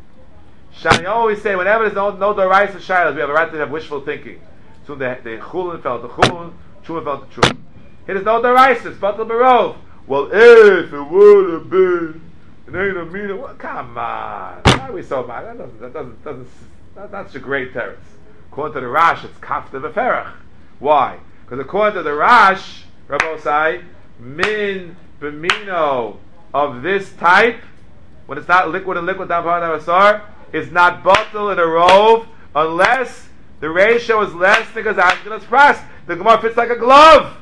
Shani always say, whenever there's no, no Doraisa Shilas, we have a right to have wishful thinking. So the, the Chulin fell to Chulin, Truma fell to Truma. Here there's no Doraisa, it's Batal Barov. Well, if it would have been, it ain't a meaning. Well, come on. Why are we so mad? That doesn't, that doesn't, doesn't that, that's a great terrace. According to the Rash, it's Kafta V'Ferach. Why? Because according to the Rash, Rabbosai, min b'mino of this type, when it's not liquid and liquid down part of the is not bottle in a rove unless the ratio is less than Achilas Pras. The Gemara fits like a glove.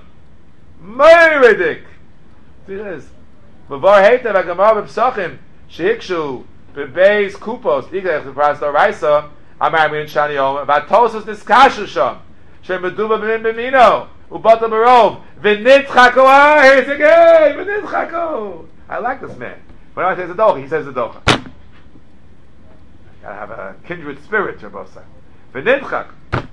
Meridik. See this. Mavar heitev ha-Gemara b'Psachim shehikshu b'beis kupos ikach b'Pras d'oraisa amar min shani yom v'atosos niskashu sham. Shemeduba b'min b'mino u'bata b'rov v'nitchako. Ah, here's again v'nitchako. I like this man. When I say the docha, he says the docha. Gotta have a kindred spirit, Rabosai. V'nitchak.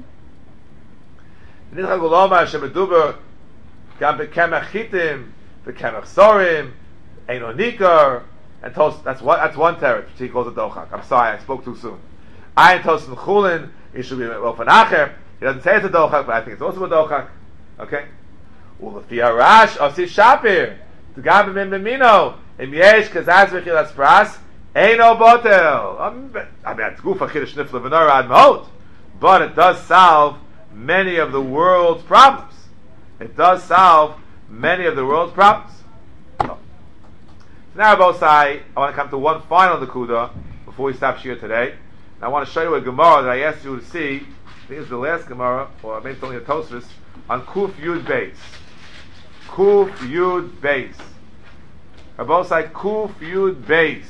V'nitchak uloma shemeduba gam b'kemach chitim v'kemach sorim eino nikar and tos. That's what. That's one teretz which he calls a dochak. I'm sorry, I spoke too soon. I and tos and chulin. It should be well for nacher. He doesn't say it's a dochak, but I think it's also a dochak. Okay? Ulefi Arash Osi Shapir to Gabim in Bimino Im Yesh Kazaz V'chilas Pras Eino Botel. I mean, it's Gufa Chiddush Nifla V'Nora Ad Mahot, but it does solve many of the world's problems. It does solve many of the world's problems. So, now, Bosai, I want to come to one final Nakuda before we stop Shir today. And I want to show you a Gemara that I asked you to see. I think it's the last Gemara, or maybe it's only a Tosfos, on Kuf Yud Beis. Kuf Yud Beis. Bosai, Kuf Yud Beis.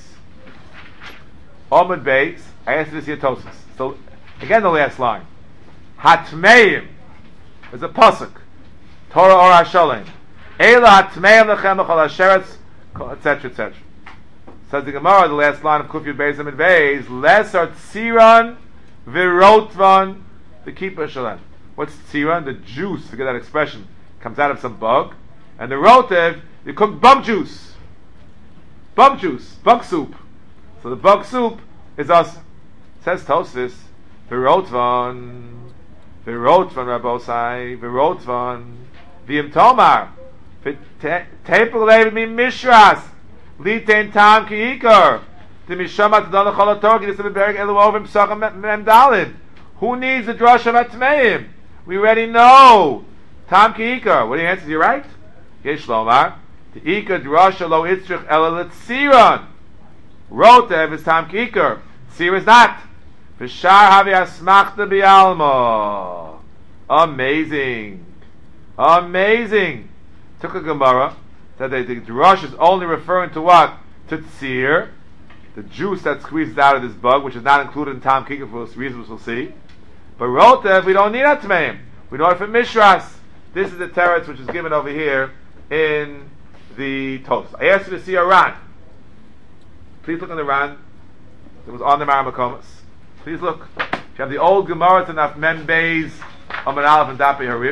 Omid Beis. I asked you to see a Tosfos. So, again, the last line. Hatmeim. There's a pasuk. Torah or Hasholim. Eila hatmeim lechem echol hasheretz, et cetera, et cetera. Says the Gemara, the last line of Kuf Yud Beis Amid Beis, Lesar tziran v'rotvan v'kipa shalem. What's tziran? The juice, forget that expression, comes out of some bug. And the rotev, you cook bug juice. Bug juice, bug soup. So the bug soup is us. Says Tosfos, v'rotvan, v'rotvan Rabosai, v'rotvan, v'im tomar, v'tepel levi mi mishras, Litain tam ki ikar. The mishamat dana chalator gidis beberg elu ovim psacham memdalid. Who needs the drush of atmeim? We already know. Tam ki ikar. What do you answer? You right? Yesh lomar. The ikar drush lo itzrich ela letziran. Rotev is tam ki ikar. Tzir is not. V'shar havi asmachta bialma. Amazing. Amazing. Took a Gemara. That they, the drush is only referring to what? To tzir, the juice that squeezes out of this bug, which is not included in tam kikar for reasons we'll see. But rotev, we don't need atmeim. We know it for mishras. This is the teretz which is given over here in the toast. I asked you to see a ran. Please look on the ran. It was on the Maramakomas. Please look. If you have the old Gemara Tanaf Mem Beis Amar Aleph and Dapei Harif.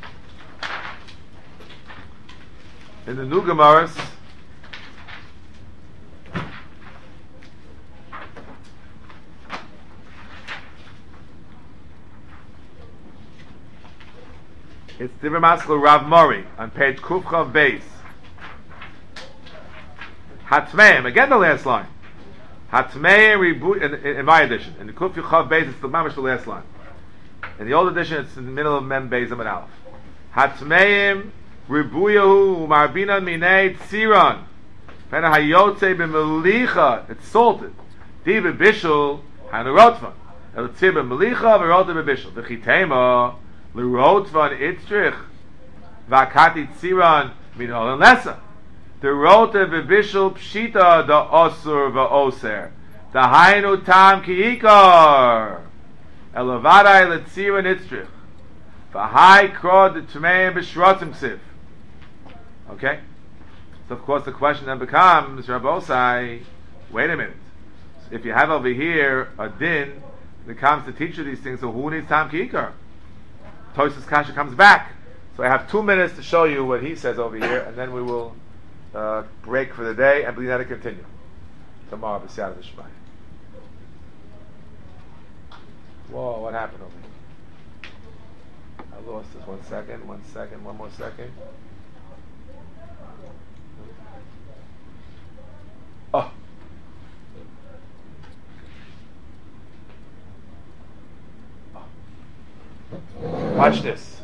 In the new Gemaras, it's Divrei Maskil Rav Mori on page Kufchav Beis. Hatmeim, again the last line. Hatmeim reboot in, in, in my edition. In the Kufchav Beis, it's the mamish the last line. In the old edition, it's in the middle of Mem Beis Amid Aleph. Hatmeim Ribuyahu Marbina Minei Tziran. Pena Hayotze B'Melicha. It's salted. Di B'Bishul Hanurotvan. El Tzir B'Melicha V'Rota B'Bishul. V'Chitema L'Rotvan Itzrich V'Akati Tziran Minol Lesa. The Rota B'Bishul Pshita Da Osur V'Oser. The Hainu Tam Kiikar. Elavadai L'Tziran Itzrich. V'Hai Krod the Tmeim B'Shrotzim Ksiv. Okay? So of course the question then becomes, Rabbosai, wait a minute. If you have over here a din that comes to teach you these things, so who needs Tam Kikar? Tosfos Kasha comes back. So I have two minutes to show you what he says over here, and then we will uh, break for the day, and believe that to continue. Tomorrow, B'Siyat V'Shmai. Whoa, what happened over here? I lost this. One second, one second, one more second. Oh. Watch this.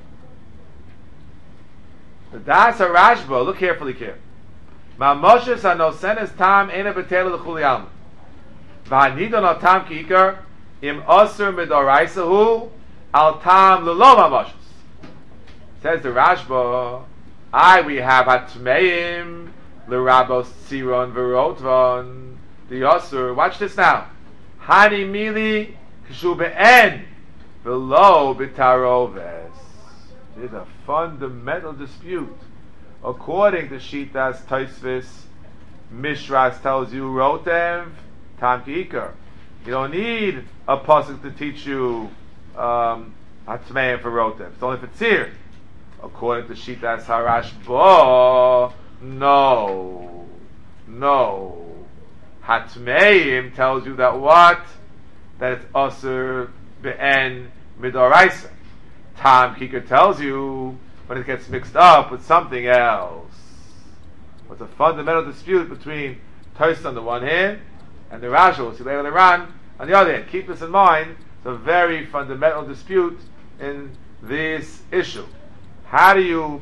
The Das HaRashba, look carefully here. Ma'moshes ha'nosenes tam ena b'tela l'chuli alma. V'hanidon al tam kikar im osur midoraisahu al tam l'lo ma'moshes. Says the Rashba, I we have hatmeim l'rabos tziron v'rotvan the osur. Watch this now. Hani mili kishu be'en v'lo b'taroves. There's a fundamental dispute. According to Shitas Tosfos, Mishras tells you Rotev Tam Kiikar. You don't need a pasuk to teach you um, Hatmeim for Rotev. It's only for Tzir. According to Shitas HaRashba, no, no. Hatmeim tells you that what? That it's Asur Be'en midoraisa. Tam Kikar tells you when it gets mixed up with something else. What's a fundamental dispute between Tosfos on the one hand and the Rashi, we'll see later on, on the other hand. Keep this in mind. It's a very fundamental dispute in this issue. How do you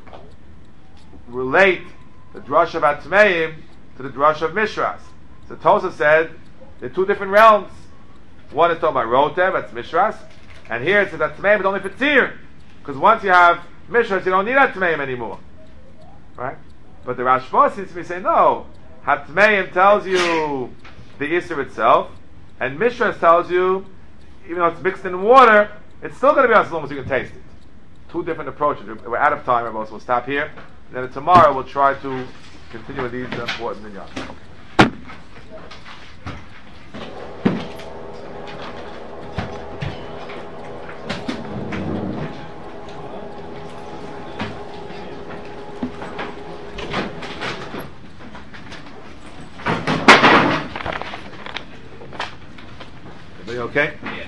relate the drush of Atmeim to the drush of Mishras? So Tosfos said they're two different realms. One is talking about Rotev, that's Mishras, and here it says Atmeim is only for Tzir, because once you have Mishras, you don't need Atmeim anymore, right? But the Rashba seems to be saying no. Hatmeim tells you the Isser itself, and Mishras tells you, even though it's mixed in water, it's still going to be as long as you can taste it. Two different approaches. We're out of time, so we'll stop here. And then tomorrow we'll try to continue with these important minyans. Okay. Everybody okay? Yeah.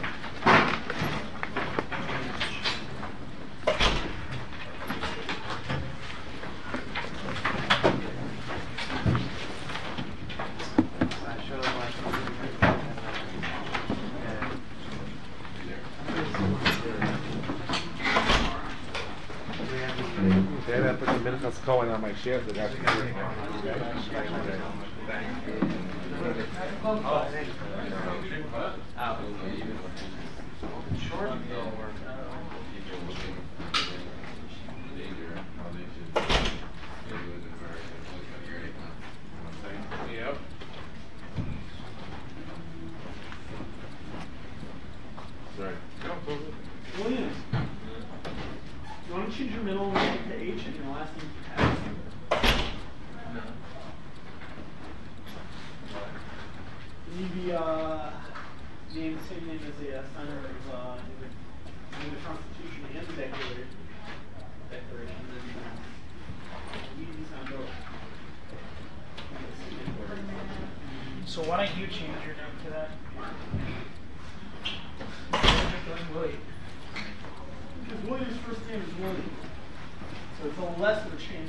Maybe I put the Minchas Cohen on my chair so that's good. Yep. Sorry. Williams, you want to change your middle name to H and your last name to Pat? You need to be uh, named the same name as the uh, signer of uh, the, the Constitution and the Declaration. Declaration. And then uh, you need to sign both. So why don't you change your name to that? Willie. Because William's first name is William. So it's a little less of a change.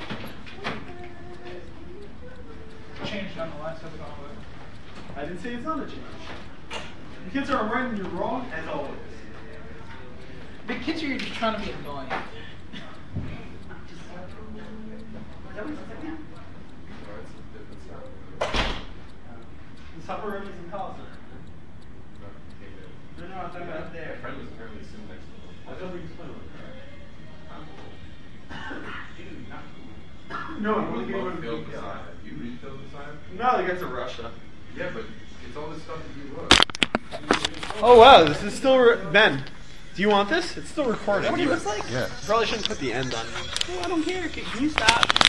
Change nonetheless, that's all. I didn't say it's not a change. The kids are right and you're wrong, as always. The kids are just trying to be annoying. The supper room is in Palestine. No, no, I'm talking about there. Friend was apparently sitting next to him. I don't think it's funny. Dude, not No, I cool. want to You get refilled one. the sign. You refilled the sign? No, they got to Russia. Yeah, but it's all this stuff that you wrote. Oh wow, this is still re- Ben. Do you want this? It's still recording. What he looks like? Yeah. Probably shouldn't put the end on. Oh, I don't care. Can can you stop?